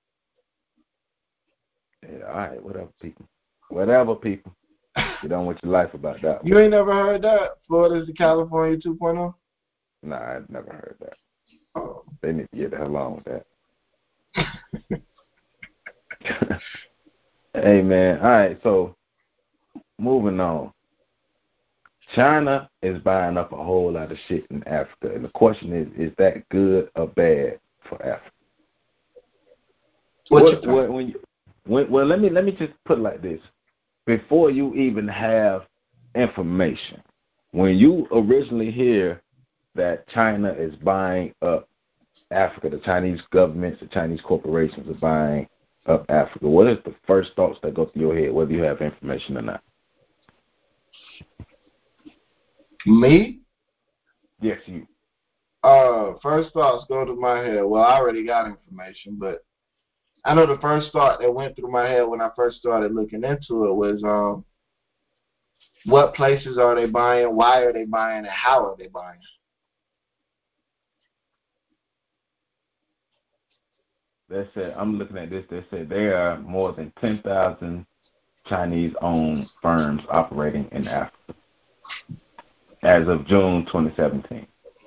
Yeah, all right, whatever, people. Whatever, people. Get on with your life about that. You ain't never heard that? Florida's the California two point oh? Nah, I've never heard that. Oh. They need to get the hell on with that. Hey, man. All right, so moving on. China is buying up a whole lot of shit in Africa. And the question is, is that good or bad for Africa? What, what, when you, when, well, let me let me just put it like this. Before you even have information, when you originally hear that China is buying up Africa, the Chinese governments, the Chinese corporations are buying up Africa, what is the first thoughts that go through your head, whether you have information or not? Me? Yes, you. Uh, first thoughts go to my head. Well, I already got information, but I know the first thought that went through my head when I first started looking into it was, um, what places are they buying, why are they buying, and how are they buying? They said, I'm looking at this, they said there are more than ten thousand Chinese-owned firms operating in Africa as of June twenty seventeen.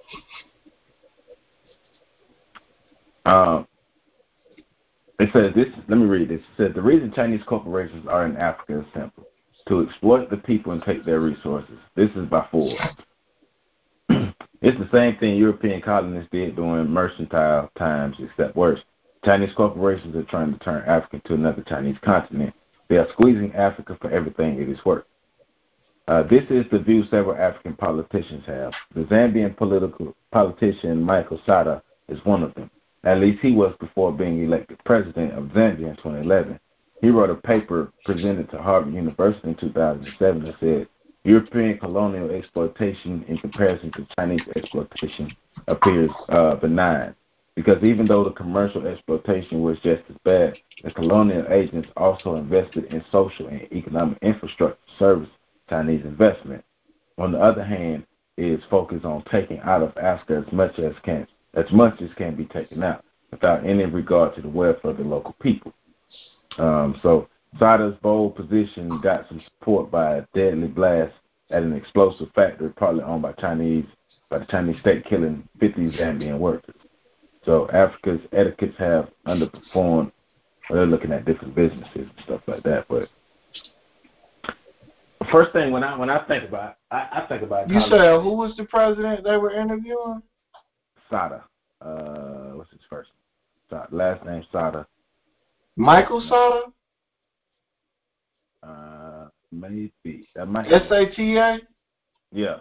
Um, it says this, let me read this. It says the reason Chinese corporations are in Africa is simple. to exploit the people and take their resources. This is by Forbes. It's the same thing European colonists did during mercantile times, except worse. Chinese corporations are trying to turn Africa to another Chinese continent. They are squeezing Africa for everything it is worth. Uh, this is the view several African politicians have. The Zambian political politician Michael Sata is one of them. At least he was before being elected president of Zambia in twenty eleven. He wrote a paper presented to Harvard University in two thousand seven that said, European colonial exploitation in comparison to Chinese exploitation appears uh, benign, because even though the commercial exploitation was just as bad, the colonial agents also invested in social and economic infrastructure to service Chinese investment. On the other hand, it is focused on taking out of Africa as much as can as much as can be taken out, without any regard to the welfare of the local people. Um, so Sada's bold position got some support by a deadly blast at an explosive factory partly owned by Chinese by the Chinese state, killing fifty Zambian workers. So Africa's etiquettes have underperformed. Well, they're looking at different businesses and stuff like that. But first thing when I when I think about I, I think about you said who was the president they were interviewing? Sada. Uh, what's his first name? Sada. Last name Sada. Michael Sata? Uh, maybe that might. S A T A? Yeah.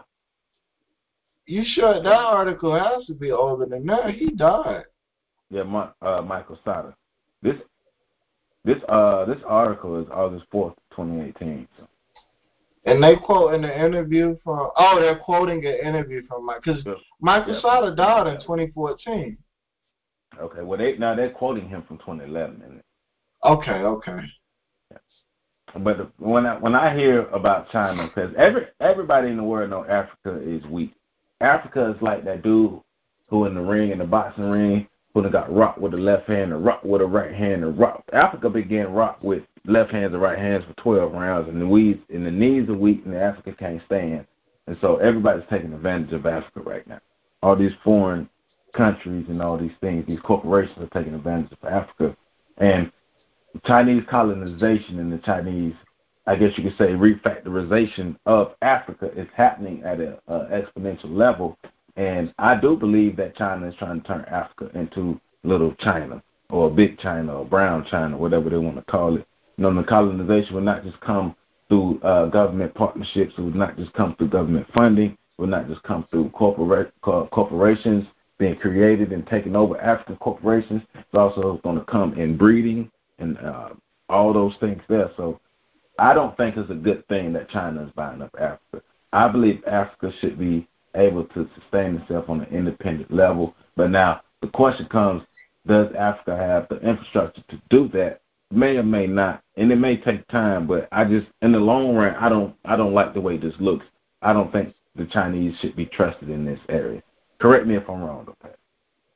You sure that article has to be older than that? He died. Yeah, my, uh, Michael Sata. This this uh this article is August fourth, twenty eighteen. So. And they quote in the interview from oh they're quoting an interview from Mike because yeah. Michael yeah. Sata died in twenty fourteen. Okay, well they now they're quoting him from twenty eleven. Isn't it? Okay, okay. Yeah. But when I when I hear about China, because every everybody in the world knows Africa is weak. Africa is like that dude who in the ring, in the boxing ring, who got rocked with the left hand and rocked with the right hand and rocked. Africa began rocked with left hands and right hands for twelve rounds, and the weeds and the knees are weak, and the Africa can't stand. And so everybody's taking advantage of Africa right now. All these foreign countries and all these things, these corporations are taking advantage of Africa. And Chinese colonization and the Chinese, I guess you could say, refactorization of Africa is happening at an exponential level. And I do believe that China is trying to turn Africa into little China or big China or brown China, whatever they want to call it. You know, the colonization will not just come through uh, government partnerships. It will not just come through government funding. It will not just come through corpora- co- corporations being created and taking over African corporations. It's also going to come in breeding and uh, all those things there. So I don't think it's a good thing that China is buying up Africa. I believe Africa should be able to sustain itself on an independent level. But now the question comes, does Africa have the infrastructure to do that? May or may not, and it may take time, but I just, in the long run, I don't I don't like the way this looks. I don't think the Chinese should be trusted in this area. Correct me if I'm wrong, though, Pat.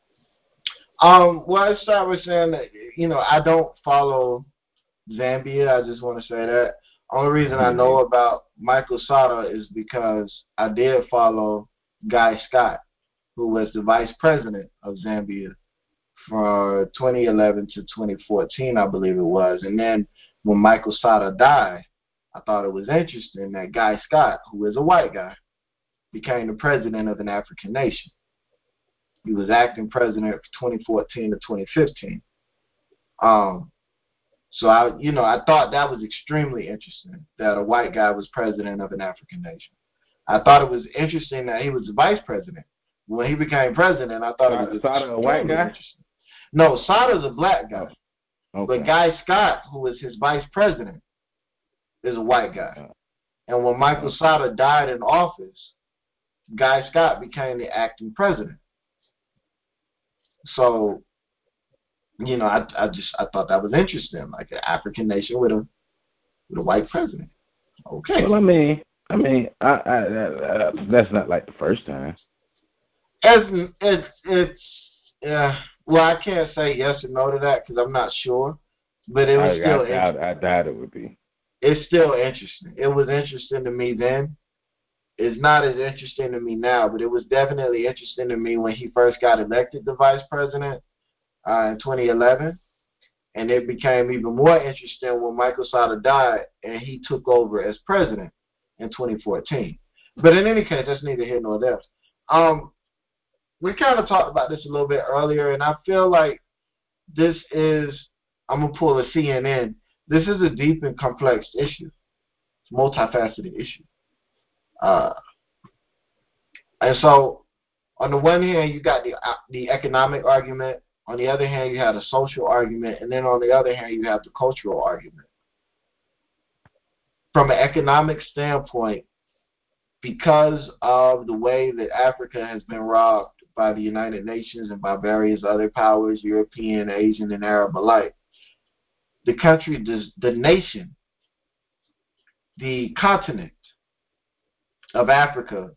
Um, well, I start with saying that, you know, I don't follow Zambia. I just want to say that. Only reason I know about Michael Sata is because I did follow Guy Scott, who was the vice president of Zambia from twenty eleven to twenty fourteen, I believe it was. And then when Michael Sata died, I thought it was interesting that Guy Scott, who is a white guy, became the president of an African nation. He was acting president from twenty fourteen to twenty fifteen. Um, so I, you know, I thought that was extremely interesting that a white guy was president of an African nation. I thought it was interesting that he was the vice president. When he became president, I thought Sada, it was Sada a white guy. No, Sada's a black guy. Oh, okay. But Guy Scott, who was his vice president, is a white guy. And when Michael Sata died in office, Guy Scott became the acting president. So, you know, I, I just I thought that was interesting, like an African nation with a with a white president. Okay. Well, I mean, I mean, I, I, I, that's not like the first time. It's it's it's yeah. Well, I can't say yes or no to that because I'm not sure, but it was I, still. I doubt, I doubt it would be. It's still interesting. It was interesting to me then. It's not as interesting to me now, but it was definitely interesting to me when he first got elected the vice president uh, in twenty eleven. And it became even more interesting when Michael Sata died and he took over as president in twenty fourteen. But in any case, that's neither here nor there. Um, we kind of talked about this a little bit earlier, and I feel like this is, I'm going to pull a C N N. This is a deep and complex issue. It's a multifaceted issue. Uh, and so, on the one hand, you got the uh, the economic argument. On the other hand, you have the social argument. And then on the other hand, you have the cultural argument. From an economic standpoint, because of the way that Africa has been robbed by the United Nations and by various other powers, European, Asian, and Arab alike, the country, the nation, the continent of Africa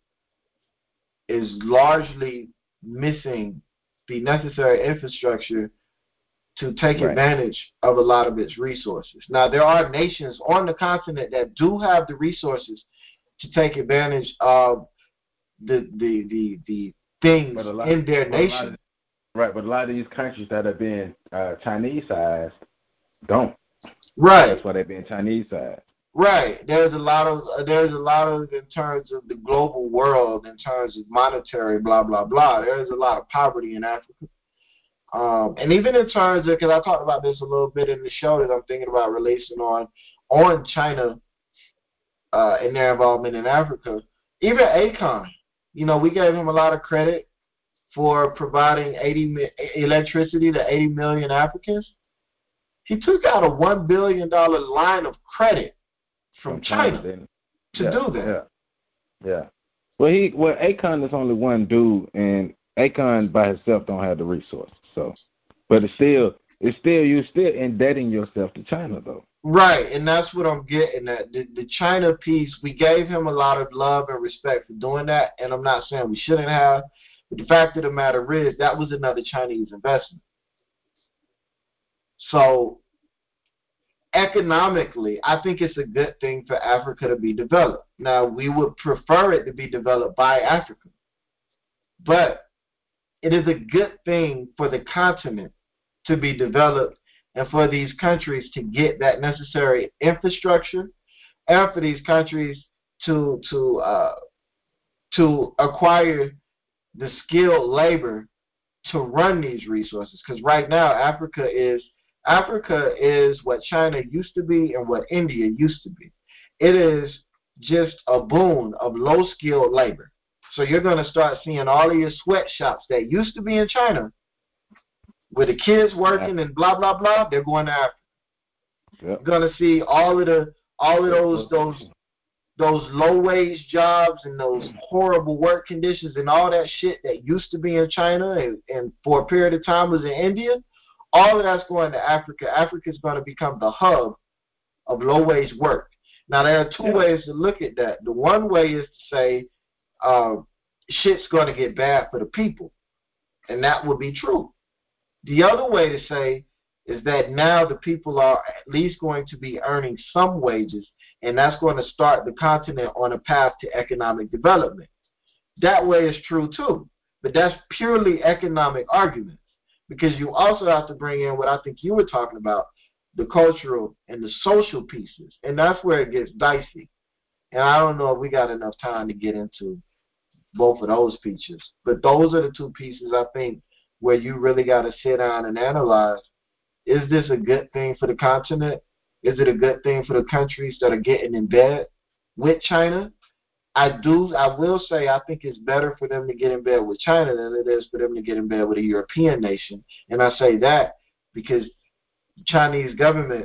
is largely missing the necessary infrastructure to take right. advantage of a lot of its resources. Now, there are nations on the continent that do have the resources to take advantage of the the the, the things lot, in their nation. Of, right, but a lot of these countries that are being uh, Chinese-sized don't. Right. That's why they're being Chinese-sized. Right. There's a lot of uh, there's a lot of in terms of the global world, in terms of monetary, blah blah blah. There's a lot of poverty in Africa, um, and even in terms of, because I talked about this a little bit in the show that I'm thinking about releasing on on China uh, and their involvement in Africa. Even Akon, you know, we gave him a lot of credit for providing eighty electricity to eighty million Africans. He took out a one billion dollar line of credit from, from China, China to yeah, do that. Yeah, yeah. Well, he well, Akon is only one dude, and Akon by himself don't have the resources. So, but it's still, it's still you still indebting yourself to China though. Right, and that's what I'm getting at. The, the China piece, we gave him a lot of love and respect for doing that, and I'm not saying we shouldn't have. But the fact of the matter is, that was another Chinese investment. So, economically, I think it's a good thing for Africa to be developed. Now, we would prefer it to be developed by Africa. But it is a good thing for the continent to be developed and for these countries to get that necessary infrastructure, and for these countries to to uh, to acquire the skilled labor to run these resources. Because right now, Africa is Africa is what China used to be and what India used to be. It is just a boon of low-skilled labor. So you're going to start seeing all of your sweatshops that used to be in China, where the kids working and blah blah blah, they're going to Africa. Yep. You're going to see all of the all of those those those low wage jobs and those horrible work conditions and all that shit that used to be in China and, and for a period of time was in India. All of that's going to Africa. Africa is going to become the hub of low wage work. Now there are two yeah. ways to look at that. The one way is to say uh, shit's going to get bad for the people, and that would be true. The other way to say is that now the people are at least going to be earning some wages, and that's going to start the continent on a path to economic development. That way is true too, but that's purely economic arguments, because you also have to bring in what I think you were talking about, the cultural and the social pieces, and that's where it gets dicey. And I don't know if we got enough time to get into both of those pieces, but those are the two pieces I think where you really got to sit down and analyze, is this a good thing for the continent? Is it a good thing for the countries that are getting in bed with China? I do. I will say I think it's better for them to get in bed with China than it is for them to get in bed with a European nation. And I say that because the Chinese government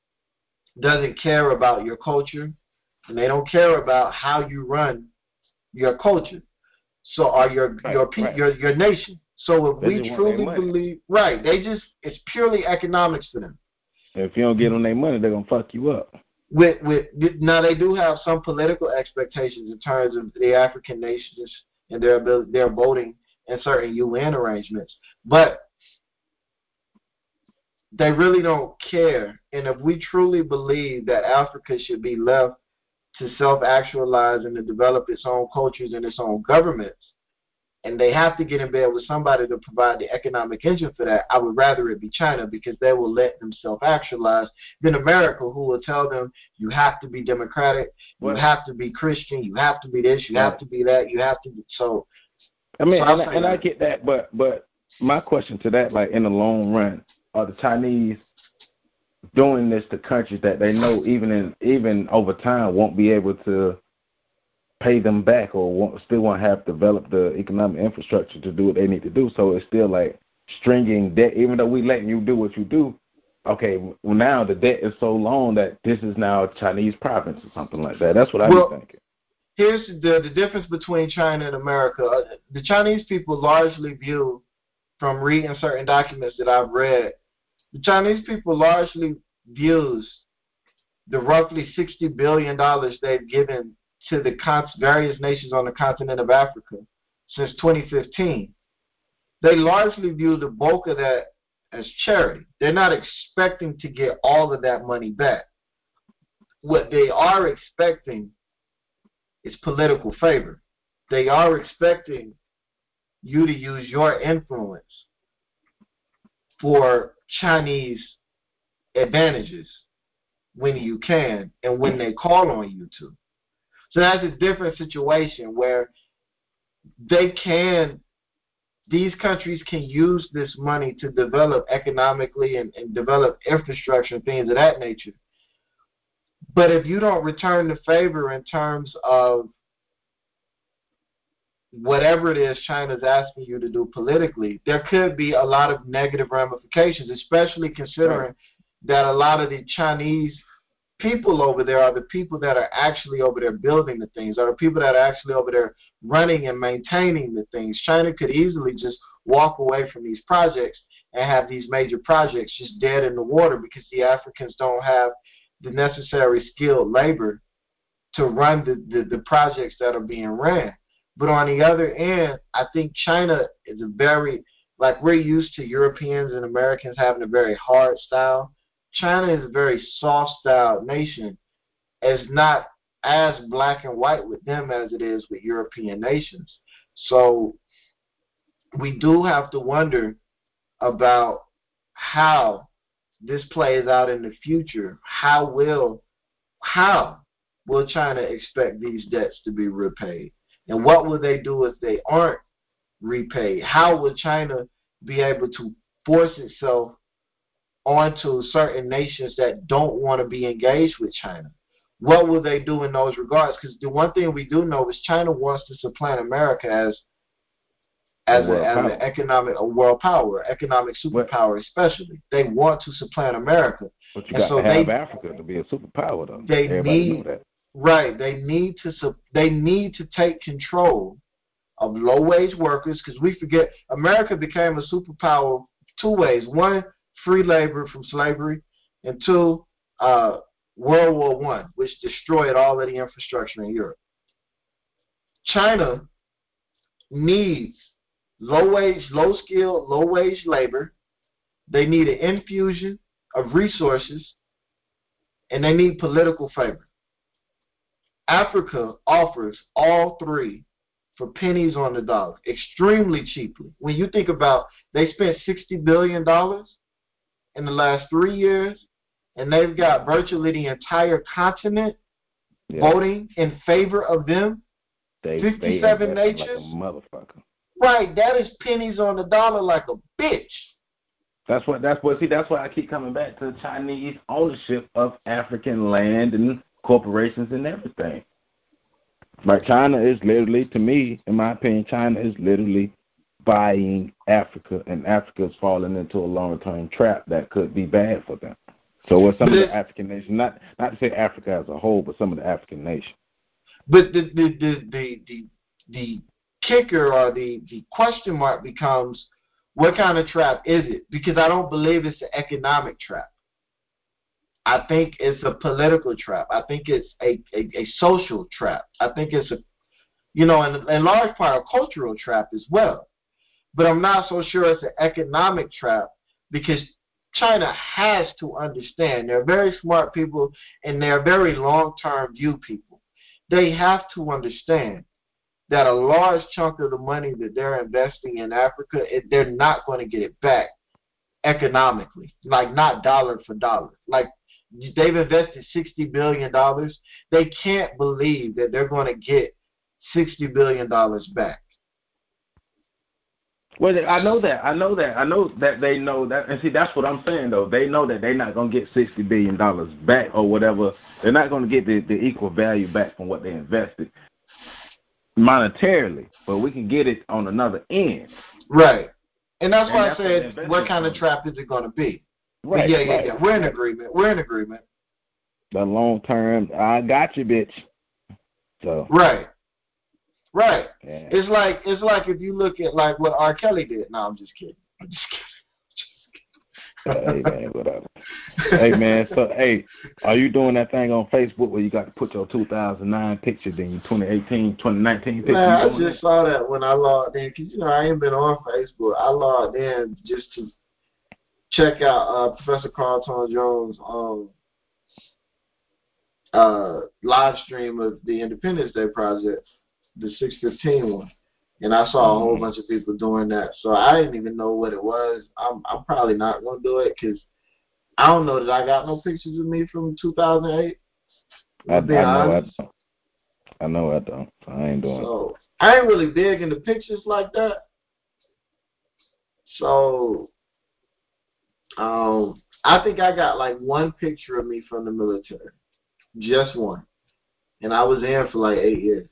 doesn't care about your culture, and they don't care about how you run your culture. So, or your right, your right. your your nation. So if they we truly believe, right, they just, it's purely economics for them. If you don't get them their money, they're going to fuck you up. With with Now, they do have some political expectations in terms of the African nations and their ability, their voting in certain U N arrangements. But they really don't care. And if we truly believe that Africa should be left to self-actualize and to develop its own cultures and its own governments, and they have to get in bed with somebody to provide the economic engine for that, I would rather it be China, because they will let themselves actualize, than America, who will tell them you have to be democratic, you Well, have to be Christian, you have to be this, you have right. to be that, you have to be so. I mean, so and, I- and I get that, but but my question to that, like in the long run, are the Chinese doing this to countries that they know even in even over time won't be able to pay them back, or won't, still won't have developed the economic infrastructure to do what they need to do? So it's still like stringing debt, even though we letting you do what you do. Okay, well, now the debt is so long that this is now a Chinese province or something like that. That's what I well, be thinking. Here's the the difference between China and America. Uh, the Chinese people largely view, from reading certain documents that I've read, the Chinese people largely views the roughly sixty billion dollars they've given to the con- various nations on the continent of Africa since twenty fifteen. They largely view the bulk of that as charity. They're not expecting to get all of that money back. What they are expecting is political favor. They are expecting you to use your influence for Chinese advantages when you can and when they call on you to. So that's a different situation where they can, these countries can use this money to develop economically and, and develop infrastructure and things of that nature. But if you don't return the favor in terms of whatever it is China's asking you to do politically, there could be a lot of negative ramifications, especially considering Right. that a lot of the Chinese people over there are the people that are actually over there building the things, are the people that are actually over there running and maintaining the things. China could easily just walk away from these projects and have these major projects just dead in the water because the Africans don't have the necessary skilled labor to run the, the, the projects that are being ran. But on the other end, I think China is a very, like we're used to Europeans and Americans having a very hard style. China is a very soft-styled nation. It's not as black and white with them as it is with European nations. So we do have to wonder about how this plays out in the future. How will, how will China expect these debts to be repaid? And what will they do if they aren't repaid? How will China be able to force itself onto certain nations that don't want to be engaged with China? What will they do in those regards? Because the one thing we do know is China wants to supplant America as as, a, as an economic a world power, economic superpower especially. They want to supplant America. But you and got so to have they, Africa to be a superpower, though. They Everybody need, know that. Right. They need to they need to take control of low-wage workers, because we forget America became a superpower two ways. One, free labor from slavery, and two, uh, World War One, which destroyed all of the infrastructure in Europe. China needs low-wage, low-skilled, low-wage labor. They need an infusion of resources, and they need political favor. Africa offers all three for pennies on the dollar, extremely cheaply. When you think about, they spent sixty billion dollars in the last three years, and they've got virtually the entire continent yeah. voting in favor of them. They, fifty-seven they nations. Like a motherfucker. Right, that is pennies on the dollar like a bitch. That's what. That's what. See, that's why I keep coming back to Chinese ownership of African land and corporations and everything. Like China is literally, to me, in my opinion, China is literally buying Africa, and Africa is falling into a long-term trap that could be bad for them. So, what some but of the African nations, not not to say Africa as a whole, but some of the African nations. But the the the the the, the kicker or the, the question mark becomes, what kind of trap is it? Because I don't believe it's an economic trap. I think it's a political trap. I think it's a, a, a social trap. I think it's a, you know, in, in large part, a cultural trap as well. But I'm not so sure it's an economic trap, because China has to understand. They're very smart people, and they're very long-term view people. They have to understand that a large chunk of the money that they're investing in Africa, it, they're not going to get it back economically, like not dollar for dollar. Like they've invested sixty billion dollars. They can't believe that they're going to get sixty billion dollars back. Well, I know that. I know that. I know that they know that. And see, that's what I'm saying, though. They know that they're not going to get sixty billion dollars back or whatever. They're not going to get the, the equal value back from what they invested monetarily, but we can get it on another end. Right. And that's and why that's I said, what, what kind of trap is it going to be? Right. But yeah, yeah, right. yeah. We're in agreement. We're in agreement. The long term, I got you, bitch. So. Right. Right. Yeah. It's like it's like if you look at like what R. Kelly did. No, I'm just kidding. I'm just hey kidding. man, whatever. Hey man, so hey, are you doing that thing on Facebook where you got to put your two thousand nine picture, then your twenty eighteen, twenty nineteen picture? Man, I just that? saw that when I logged in, because you know I ain't been on Facebook. I logged in just to check out uh, Professor Carlton Jones' um, uh, live stream of the Independence Day Project, the six fifteen one, and I saw a whole bunch of people doing that. So I didn't even know what it was. I'm I'm probably not gonna do it because I don't know that I got no pictures of me from two thousand eight. I, I know I don't. I know I don't. So I ain't doing so, it. I ain't really big into pictures like that. So um, I think I got like one picture of me from the military, just one, and I was in for like eight years.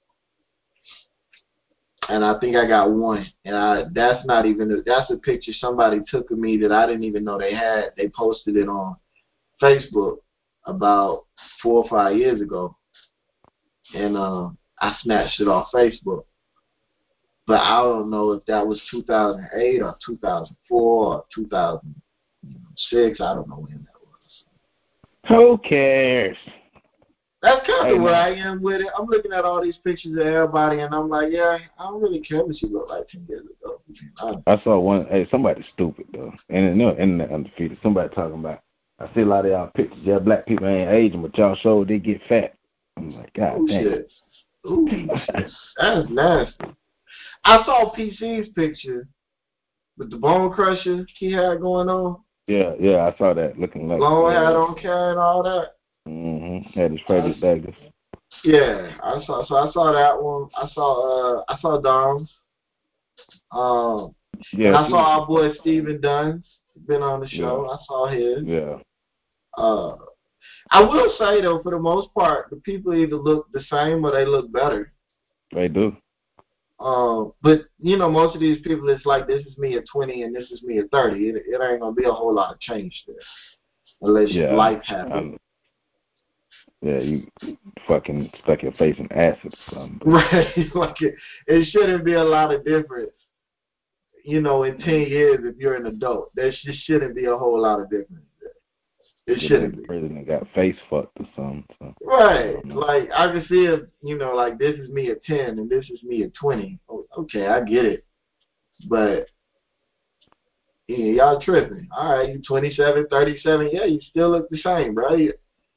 And I think I got one, and I that's not even a, that's a picture somebody took of me that I didn't even know they had. They posted it on Facebook about four or five years ago, and uh, I snatched it off Facebook. But I don't know if that was two thousand eight or two thousand four or two thousand six. I don't know when that was. Who cares? That's kind of hey, where man. I am with it. I'm looking at all these pictures of everybody, and I'm like, yeah, I don't really care what you look like ten years ago. I saw one. Hey, somebody stupid though, and no, internet undefeated. Somebody talking about. I see a lot of y'all pictures. Yeah, black people ain't aging, but y'all show they get fat. I'm like, God Ooh, damn. Shit. Ooh, that's nasty. I saw P C's picture with the bone crusher he had going on. Yeah, yeah, I saw that. Looking like long yeah. hat on carrying all that. Mm-hmm. Had his Frederick Douglass. Yeah, I saw. So I saw that one. I saw. Uh, I saw Dom's. Um, yeah, and I saw our boy Stephen Dunn's been on the show. Yeah. I saw his. Yeah. Uh, I will say though, for the most part, the people either look the same or they look better. They do. Um, but you know, most of these people, it's like this is me at twenty and this is me at thirty. It, it ain't gonna be a whole lot of change there, unless yeah, life happens. Yeah, you fucking stuck your face in acid or something. Right. Like it, it shouldn't be a lot of difference, you know, in ten years if you're an adult. There just shouldn't be a whole lot of difference there. It shouldn't be. The president got face fucked or something. So. Right. I like, I can see it, you know, like this is me at ten and this is me at twenty. Okay, I get it. But, yeah, y'all tripping. All right, you twenty-seven, thirty-seven, yeah, you still look the same, bro. You,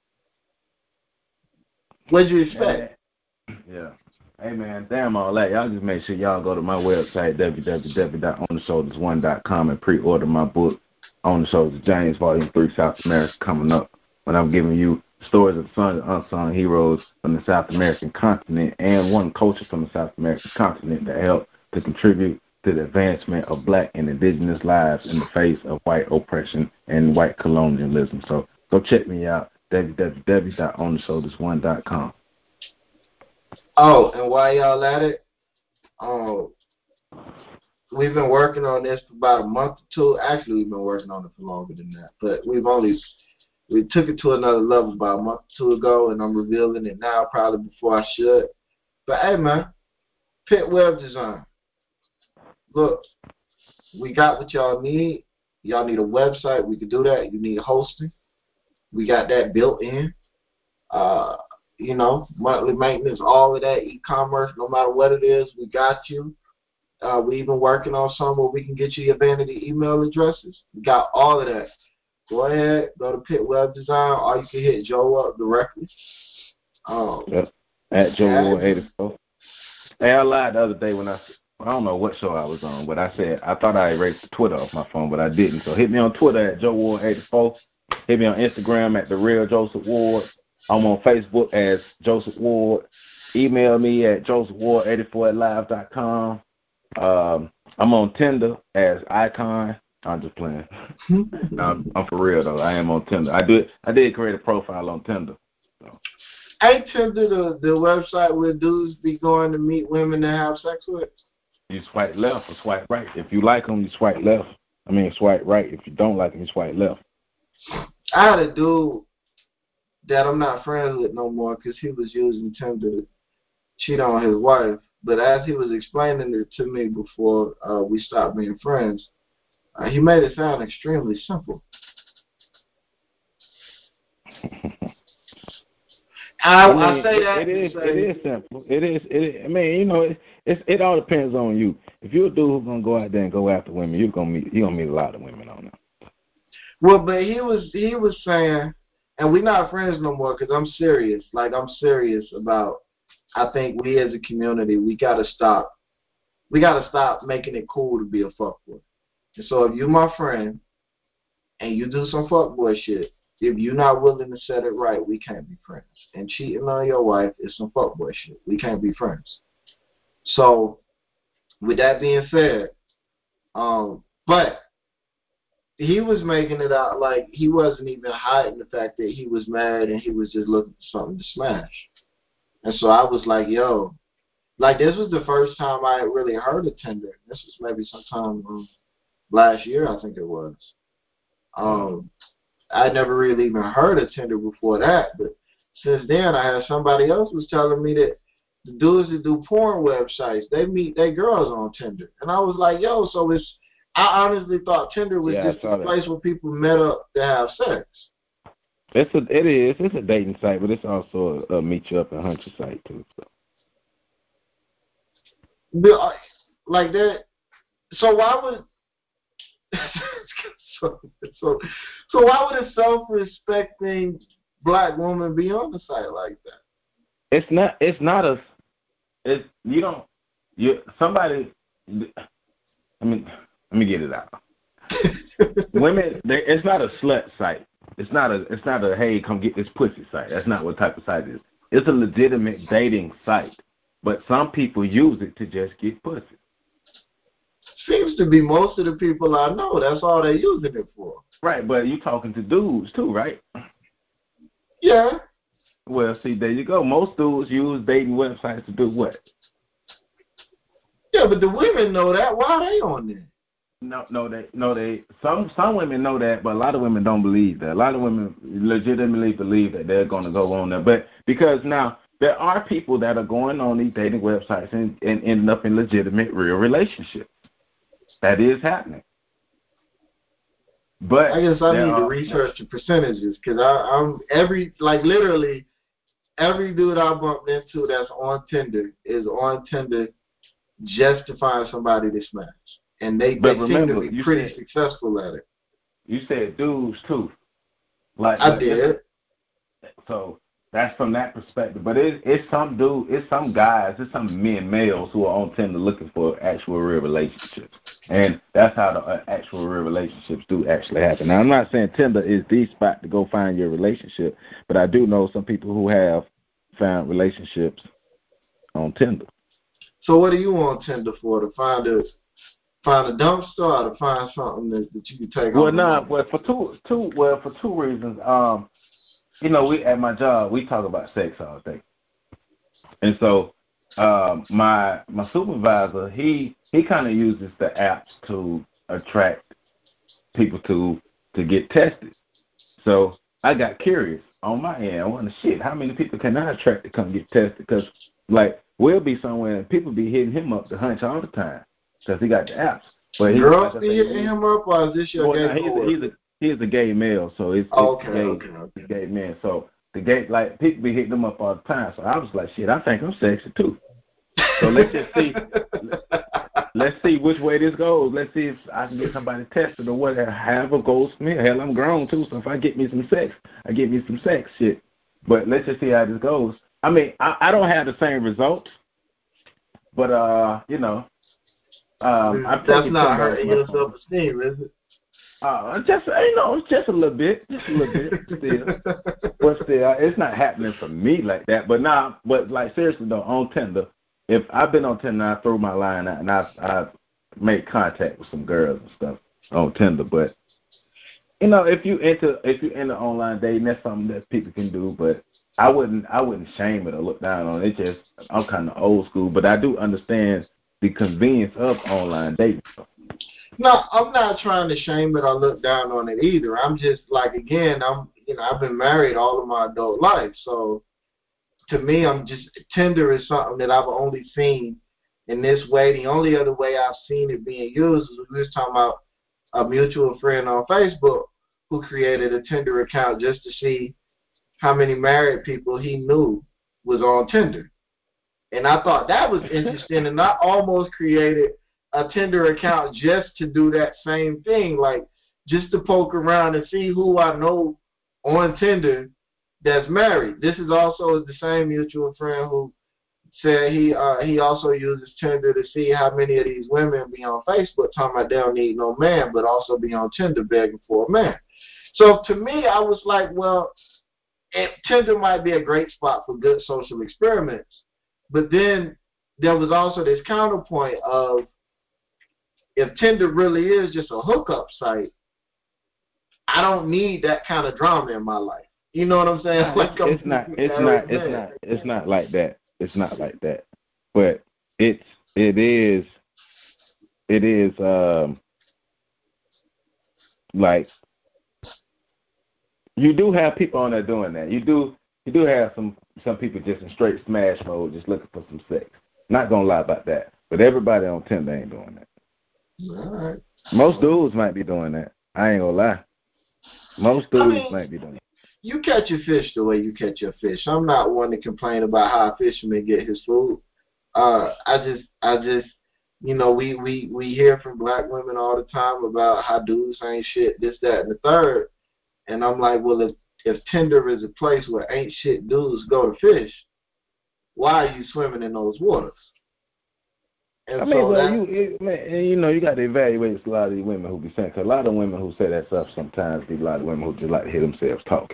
what'd you expect? Yeah. Hey, man, damn all that. Y'all just make sure y'all go to my website, w w w dot on the shoulders one dot com, and pre-order my book, On the Shoulders of James, Volume three, South America, coming up, when I'm giving you stories of sons and unsung heroes from the South American continent and one culture from the South American continent that help to contribute to the advancement of black and indigenous lives in the face of white oppression and white colonialism. So go check me out. w w w dot on the shoulders one dot com. Oh, and while y'all at it, um, we've been working on this for about a month or two. Actually, we've been working on it for longer than that, but we've only we took it to another level about a month or two ago, and I'm revealing it now, probably before I should. But hey, man, Pitt Web Design. Look, we got what y'all need. Y'all need a website. We can do that. You need hosting. We got that built in. Uh, you know, monthly maintenance, all of that, e-commerce, no matter what it is, we got you. Uh, we even working on some where we can get you your vanity email addresses. We got all of that. Go ahead, go to Pitt Web Design, or you can hit Joe up directly. Um, yep. At Joe eighty-four. Hey, I lied the other day when I, I don't know what show I was on, but I said I thought I erased the Twitter off my phone, but I didn't. So hit me on Twitter at Joe Ward eighty-four. Hit me on Instagram at The Real Joseph Ward. I'm on Facebook as Joseph Ward. Email me at joseph ward eighty-four at live dot com. Um, I'm on Tinder as Icon. I'm just playing. no, I'm, I'm for real though. I am on Tinder. I did I did create a profile on Tinder. So. Ain't Tinder the, the website where dudes be going to meet women to have sex with? You swipe left or swipe right. If you like them, you swipe left. I mean, swipe right. If you don't like them, you swipe left. I had a dude that I'm not friends with no more because he was using Tinder to cheat on his wife. But as he was explaining it to me before uh, we stopped being friends, uh, he made it sound extremely simple. I, I, mean, I say it, that it is. say, It is simple. It is. It. I mean, you know, it, it's. It all depends on you. If you're a dude who's gonna go out there and go after women, you're gonna meet. You're gonna meet a lot of women on there. Well, but he was. He was saying, and we're not friends no more because I'm serious. Like I'm serious about. I think we as a community, we gotta stop. We gotta stop making it cool to be a fuckboy. And so if you're my friend, and you do some fuckboy shit. If you're not willing to set it right, we can't be friends. And cheating on your wife is some fuckboy shit. We can't be friends. So, with that being said, um, but he was making it out like he wasn't even hiding the fact that he was mad and he was just looking for something to smash. And so I was like, yo, like this was the first time I had really heard of Tinder. This was maybe sometime um, last year, I think it was. Um, I never really even heard of Tinder before that, but since then I had somebody else was telling me that the dudes that do porn websites, they meet their girls on Tinder. And I was like, yo, so it's, I honestly thought Tinder was Yeah, just a place where people met up to have sex. It's a, it is. It's a dating site, but it's also a, a meet you up and hunt you site too. So. But, like that, so why would, so, so, so why would a self-respecting black woman be on the site like that? It's not. It's not a. It's you don't. You somebody. I mean, let me get it out. Women. They, it's not a slut site. It's not a. It's not a. Hey, come get this pussy site. That's not what type of site it is. It's a legitimate dating site, but some people use it to just get pussy. Seems to be most of the people I know. That's all they're using it for. Right, but you talking to dudes too, right? Yeah. Well, see, there you go. Most dudes use dating websites to do what? Yeah, but the women know that. Why are they on there? No, no, they, no, they. Some some women know that, but a lot of women don't believe that. A lot of women legitimately believe that they're going to go on there, but because now there are people that are going on these dating websites and, and ending up in legitimate, real relationships. That is happening. But I guess I need are, to research the percentages because I'm every like literally every dude I bumped into that's on Tinder is on Tinder just to find somebody to smash, and they, they remember, seem to be pretty said, successful at it. You said dudes too, like I did. So that's from that perspective. But it, it's some dude, it's some guys, it's some men, males who are on Tinder looking for actual real relationships. And that's how the uh, actual real relationships do actually happen. Now, I'm not saying Tinder is the spot to go find your relationship, but I do know some people who have found relationships on Tinder. So what are you on Tinder for? To find a find a dumpster or to find something that, that you can take well, on? Well, nah, well, for two, two, well, for two reasons. Um, you know, we at my job we talk about sex all day, and so um, my my supervisor he he kind of uses the apps to attract people to to get tested. So I got curious on my end. I wonder, shit, how many people can I attract to come get tested? Because like we'll be somewhere and people be hitting him up to hunch all the time because he got the apps. But girls like be hitting him up, or is this your well, gay no, he's, a, he's a he's a gay male, so it's, it's okay, gay, okay, okay. gay man. So the gay like people be hitting him up all the time. So I was like, shit, I think I'm sexy too. So let's just see. Let's see which way this goes. Let's see if I can get somebody tested or whatever. However goes for me. Hell, I'm grown too, so if I get me some sex, I get me some sex shit. But let's just see how this goes. I mean, I, I don't have the same results, but uh, you know, um, I'm That's taking not Tinder off hurting my your phone. self-esteem, is it? Uh, just you know, just a little bit, just a little bit, still, but still, it's not happening for me like that. But now, but like seriously though, on Tinder, if I've been on Tinder, I throw my line out and I've I've made contact with some girls and stuff on Tinder. But you know, if you into if you into online dating, that's something that people can do. But I wouldn't I wouldn't shame it or look down on it. It's just I'm kind of old school, but I do understand the convenience of online dating. No, I'm not trying to shame it or look down on it either. I'm just like, again, I'm, you know, I've been married all of my adult life. So to me, I'm just, Tinder is something that I've only seen in this way. The only other way I've seen it being used is we was talking about a mutual friend on Facebook who created a Tinder account just to see how many married people he knew was on Tinder. And I thought that was interesting, and I almost created a Tinder account just to do that same thing, like just to poke around and see who I know on Tinder that's married. This is also the same mutual friend who said he uh, he also uses Tinder to see how many of these women be on Facebook talking about they don't need no man, but also be on Tinder begging for a man. So to me, I was like, well, it, Tinder might be a great spot for good social experiments. But then there was also this counterpoint of, if Tinder really is just a hookup site, I don't need that kind of drama in my life. You know what I'm saying? No, like it's, it's not. It's not. It's man. not. It's not like that. It's not like that. But it's. It is. It is. Um. Like you do have people on there doing that. You do. You do have some some people just in straight smash mode, just looking for some sex. Not gonna lie about that. But everybody on Tinder ain't doing that. All right. Most dudes might be doing that. I ain't gonna lie. Most dudes I mean, might be doing that. You catch your fish the way you catch your fish. I'm not one to complain about how a fisherman get his food. Uh, I just, I just, you know, we, we, we hear from black women all the time about how dudes ain't shit, this, that, and the third. And I'm like, well, if, if Tinder is a place where ain't shit dudes go to fish, why are you swimming in those waters? And I mean, so well, that, you, it, man, you know, you got to evaluate a lot of these women who be saying, cause a lot of women who say that stuff sometimes be a lot of women who just like to hear themselves talking.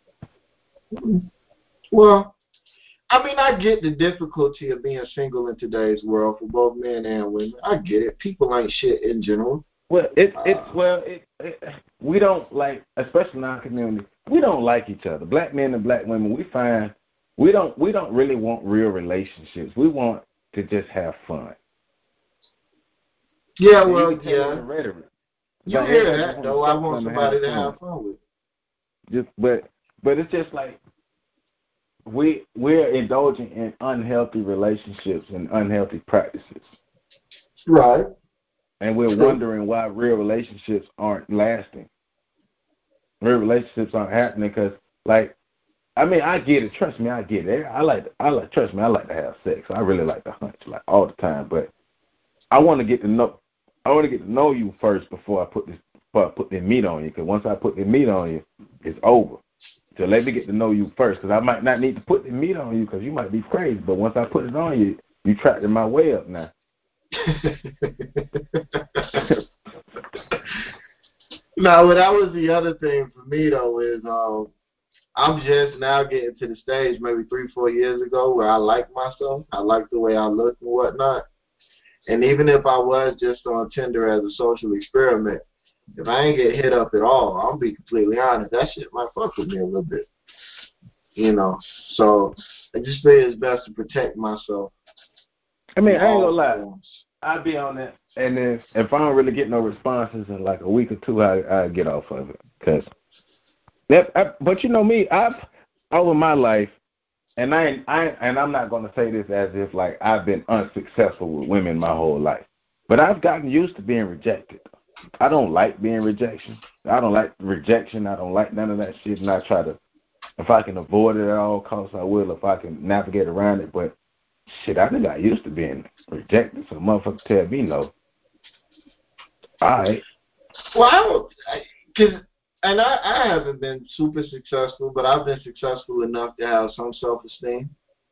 well, I mean, I get the difficulty of being single in today's world for both men and women. I get it. People ain't shit in general. Well, it's Uh, it's well, it, it, we don't like, especially in our community, we don't like each other. Black men and black women, we find we don't we don't really want real relationships. We want to just have fun. Yeah, And well, you can tell yeah. in the rhetoric. You Like, hear everybody just that, want to though. I fuck want something and somebody have to fun. have fun with. Just but but it's just like we we're indulging in unhealthy relationships and unhealthy practices. Right. And we're True. wondering why real relationships aren't lasting. Real relationships aren't happening because, like, I mean, I get it. Trust me, I get it. I like, I like. Trust me, I like to have sex. I really like to hunt, like all the time. But I want to get to know. I want to get to know you first before I put this. Before I put the meat on you. Because once I put the meat on you, it's over. So let me get to know you first. Because I might not need to put the meat on you because you might be crazy. But once I put it on you, you trapped in my way up now. No, but that was the other thing for me, though, is um, I'm just now getting to the stage maybe three, four years ago where I like myself. I like the way I look and whatnot. And even if I was just on Tinder as a social experiment, if I ain't get hit up at all, I'll be completely honest, that shit might fuck with me a little bit. You know, so I just feel it's best to protect myself. I mean, I ain't gonna lie. I'd be on it, and then if I don't really get no responses in like a week or two, I I get off of it. Cause that, I, but you know me, I've over my life, and I I and I'm not gonna say this as if like I've been unsuccessful with women my whole life, but I've gotten used to being rejected. I don't like being rejection. I don't like rejection. I don't like none of that shit, and I try to, if I can avoid it at all costs, I will. If I can navigate around it, but shit, I think I used to being rejected, so motherfuckers tell me no. All right. Well, because, and I, I haven't been super successful, but I've been successful enough to have some self-esteem.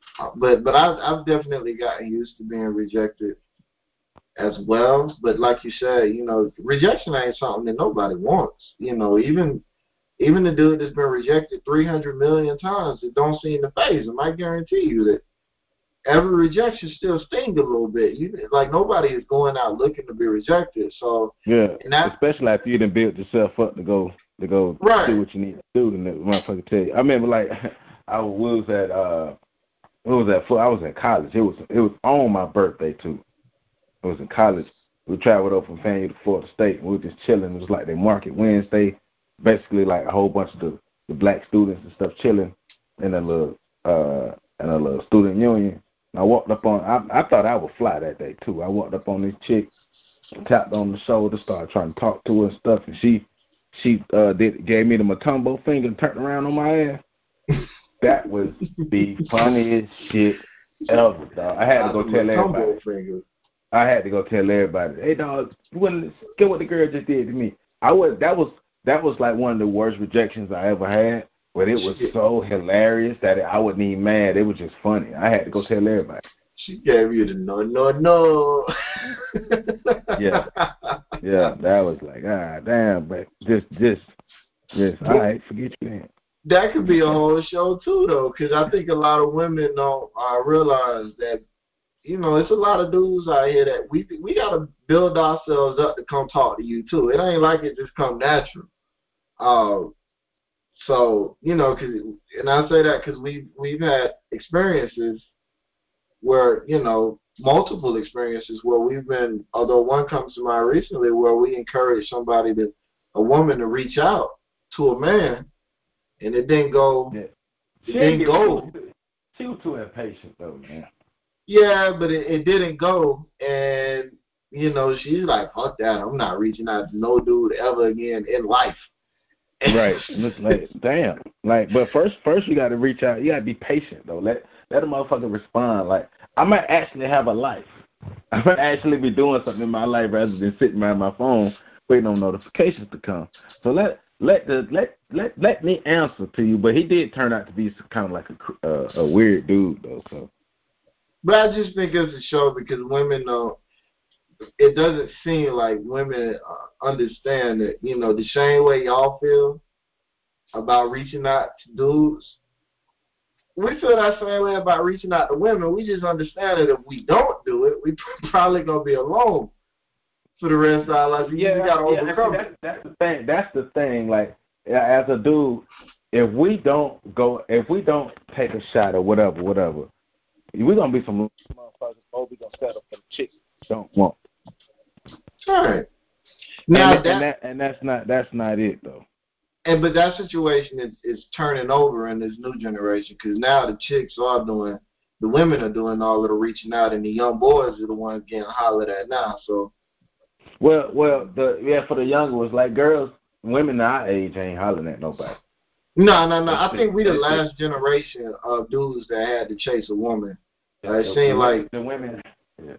Uh, but but I've I've definitely gotten used to being rejected as well. But like you said, you know, rejection ain't something that nobody wants. You know, even even the dude that's been rejected three hundred million times, it don't seem to phase him. I guarantee you that every rejection still stings a little bit. You like nobody is going out looking to be rejected. So yeah, that, especially after you done built yourself up to go to go right. do what you need to do, and the motherfucker tell you. I remember like I was at uh, it was at I was at college. It was it was on my birthday too. It was in college. We traveled over from Faneuil to Florida State, and we were just chilling. It was like they market Wednesday, basically like a whole bunch of the, the black students and stuff chilling in a little uh in a little student union. And I walked up on. I, I thought I would fly that day too. I walked up on this chick, tapped on the shoulder, started trying to talk to her and stuff, and she she uh did gave me the Matumbo finger and turned around on my ass. That was the funniest shit ever, dog. I had to go tell everybody. I had to go tell everybody, hey dog, you wouldn't get what the girl just did to me. I was that was that was like one of the worst rejections I ever had, but it was so hilarious that it, I wasn't even mad. It was just funny. I had to go tell everybody. She gave you the no no no. yeah, yeah, that was like ah damn, but just just just all right, forget you then. That could be a whole show too, though, because I think a lot of women don't uh, realize that. You know, it's a lot of dudes out here that we we gotta build ourselves up to come talk to you too. It ain't like it just come natural. Uh, so you know, cause, and I say that because we we've had experiences where you know multiple experiences where we've been. Although one comes to mind recently, where we encouraged somebody to a woman to reach out to a man, and it didn't go. Yeah. It didn't go. She was too impatient though, man. Yeah, but it, it didn't go, and you know she's like, "Fuck that! I'm not reaching out to no dude ever again in life." Right, and it's like, damn, like, but first, first you got to reach out. You got to be patient though. Let let a motherfucker respond. Like, I might actually have a life. I might actually be doing something in my life rather than sitting around my phone waiting on notifications to come. So let let the let let let me answer to you. But he did turn out to be kind of like a uh, a weird dude though. So. But I just think it's a show because women know it doesn't seem like women uh, understand that, you know, the same way y'all feel about reaching out to dudes. We feel that same way about reaching out to women. We just understand that if we don't do it, we probably going to be alone for the rest of our lives. Yeah, you got to yeah, overcome that's, that's the thing. That's the thing. Like, as a dude, if we don't go, if we don't take a shot or whatever, whatever, we're going to be some motherfuckers, oh, we're going to settle for the chicks we don't want. All right. Now and, that, and, that, and that's not that's not it, though. And But that situation is, is turning over in this new generation because now the chicks are doing, the women are doing all of the reaching out, and the young boys are the ones getting hollered at now. So, Well, well, the yeah, for the younger ones, like girls, women our age ain't hollering at nobody. No, no, no. I think we the last generation of dudes that had to chase a woman. Uh, it seemed like the women. Yeah.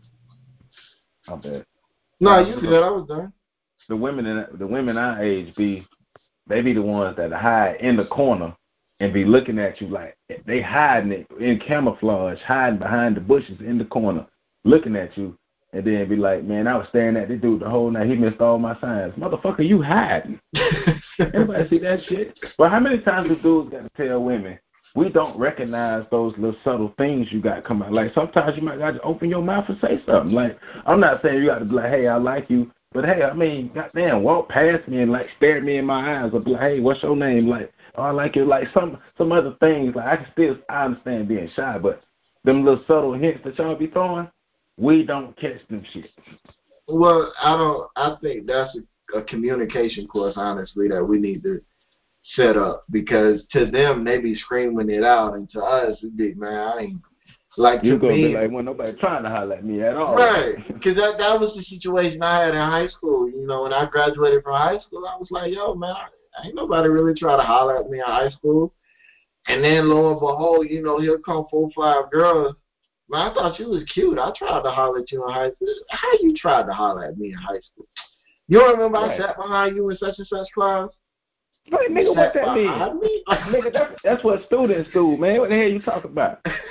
I'm bad. No, you good. I was done. The women in the women our age be, they be the ones that hide in the corner and be looking at you like they hiding it in camouflage, hiding behind the bushes in the corner, looking at you, and then be like, man, I was staring at this dude the whole night. He missed all my signs. Motherfucker, you hiding. Everybody see that shit? Well, how many times do dudes got to tell women, we don't recognize those little subtle things you got coming out? Like, sometimes you might got to open your mouth and say something. Like, I'm not saying you got to be like, hey, I like you. But, hey, I mean, goddamn, walk past me and, like, stare at me in my eyes or be like, hey, what's your name? Like, oh, I like you. Like, some some other things. Like, I can still, I understand being shy, but them little subtle hints that y'all be throwing, we don't catch them shit. Well, I don't, I think that's a, a communication course, honestly, that we need to set up, because to them, they be screaming it out, and to us, it be, man, I ain't, like, you to gonna me, be like, well, nobody trying to holler at me at all. Right, because that, that was the situation I had in high school. You know, when I graduated from high school, I was like, yo, man, I, ain't nobody really try to holler at me in high school. And then, lo and behold, you know, here come four, five girls. Man, I thought you was cute. I tried to holler at you in high school. How you tried to holler at me in high school? You don't remember right. I sat behind you in such and such class? Right, nigga, what that mean? Me? Nigga, that's, that's what students do, man. What the hell you talking about?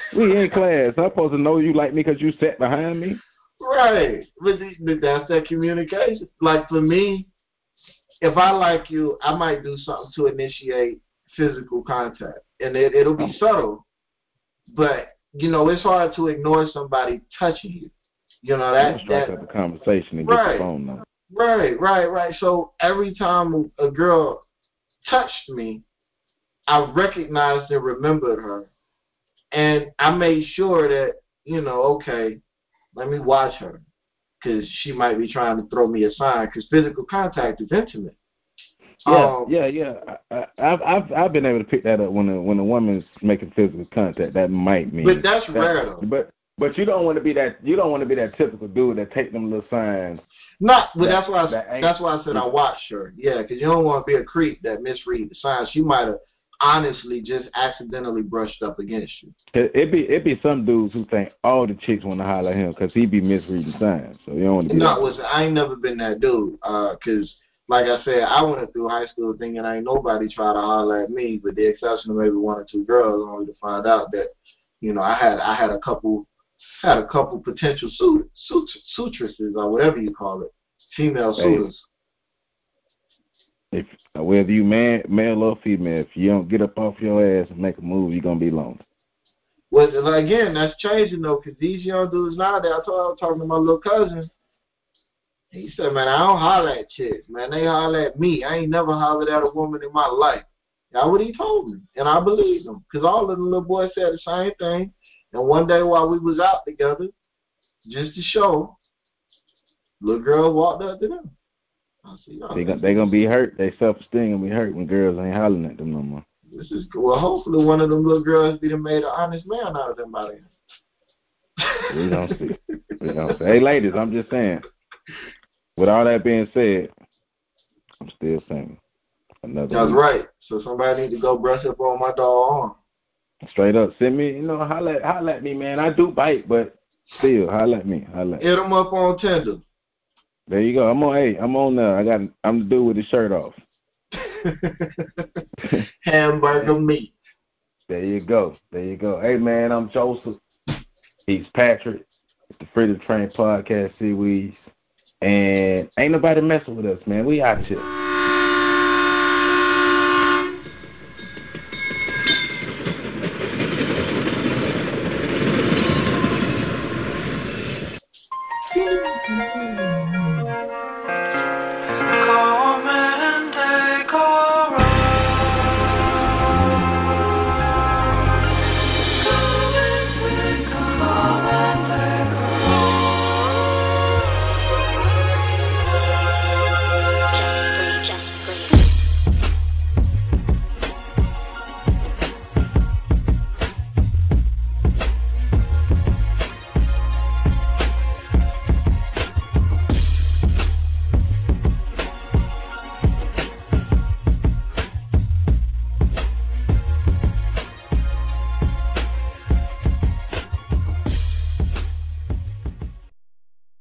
We in class. I'm supposed to know you like me because you sat behind me. Right, but that's that communication. Like for me, if I like you, I might do something to initiate physical contact, and it, it'll be subtle. But you know, it's hard to ignore somebody touching you. You know that you strike that up a conversation and right, get the phone number. Right, right, right. So every time a girl touched me, I recognized and remembered her, and I made sure that you know, okay, let me watch her, because she might be trying to throw me a sign. Because physical contact is intimate. Yeah, um, yeah, yeah. I, I've I've I've been able to pick that up when a when a woman's making physical contact. That might mean. But that's that, rare though. But but you don't want to be that you don't want to be that typical dude that take them little signs. Not, but that, that's why I, that that's why I said I watched her. Yeah, because you don't want to be a creep that misread the signs. She might have honestly just accidentally brushed up against you. It it be it be some dudes who think all the chicks want to holler at him because he be misreading signs. So you don't want to be. No, that listen, I ain't never been that dude. Uh, cause like I said, I went through high school thinking ain't nobody try to holler at me, with the exception of maybe one or two girls, only to find out that, you know, I had I had a couple had a couple potential suit, suit, suitresses or whatever you call it, female hey, suitors. If whether you man, male or female, if you don't get up off your ass and make a move, you're gonna be lonely. Well, again, that's changing though, because these young dudes nowadays, I, told, I was talking to my little cousin. He said, man, I don't holler at chicks, man. They holler at me. I ain't never hollered at a woman in my life. That's what he told me, and I believed him, because all of the little boys said the same thing. And one day while we was out together, just to show, little girl walked up to them. I said, oh, they gonna, they gonna be hurt. They self-esteem gonna be hurt when girls ain't hollering at them no more. This is cool. Well, hopefully one of them little girls be done made an honest man out of them by then. We gonna see. We gonna see. Hey, ladies, I'm just saying. With all that being said, I'm still single. Another That's week. right. So somebody need to go brush up on my dog arm. Straight up, send me. You know, holla, holla at me, man. I do bite, but still, holla at me. Holla. Hit them up on Tinder. There you go. I'm on. Hey, I'm on there. I got. I'm the dude with the shirt off. Hamburger meat. There you go. There you go. Hey, man, I'm Joseph. He's Patrick. It's the Freedom Train Podcast series. And ain't nobody messing with us, man. We out here.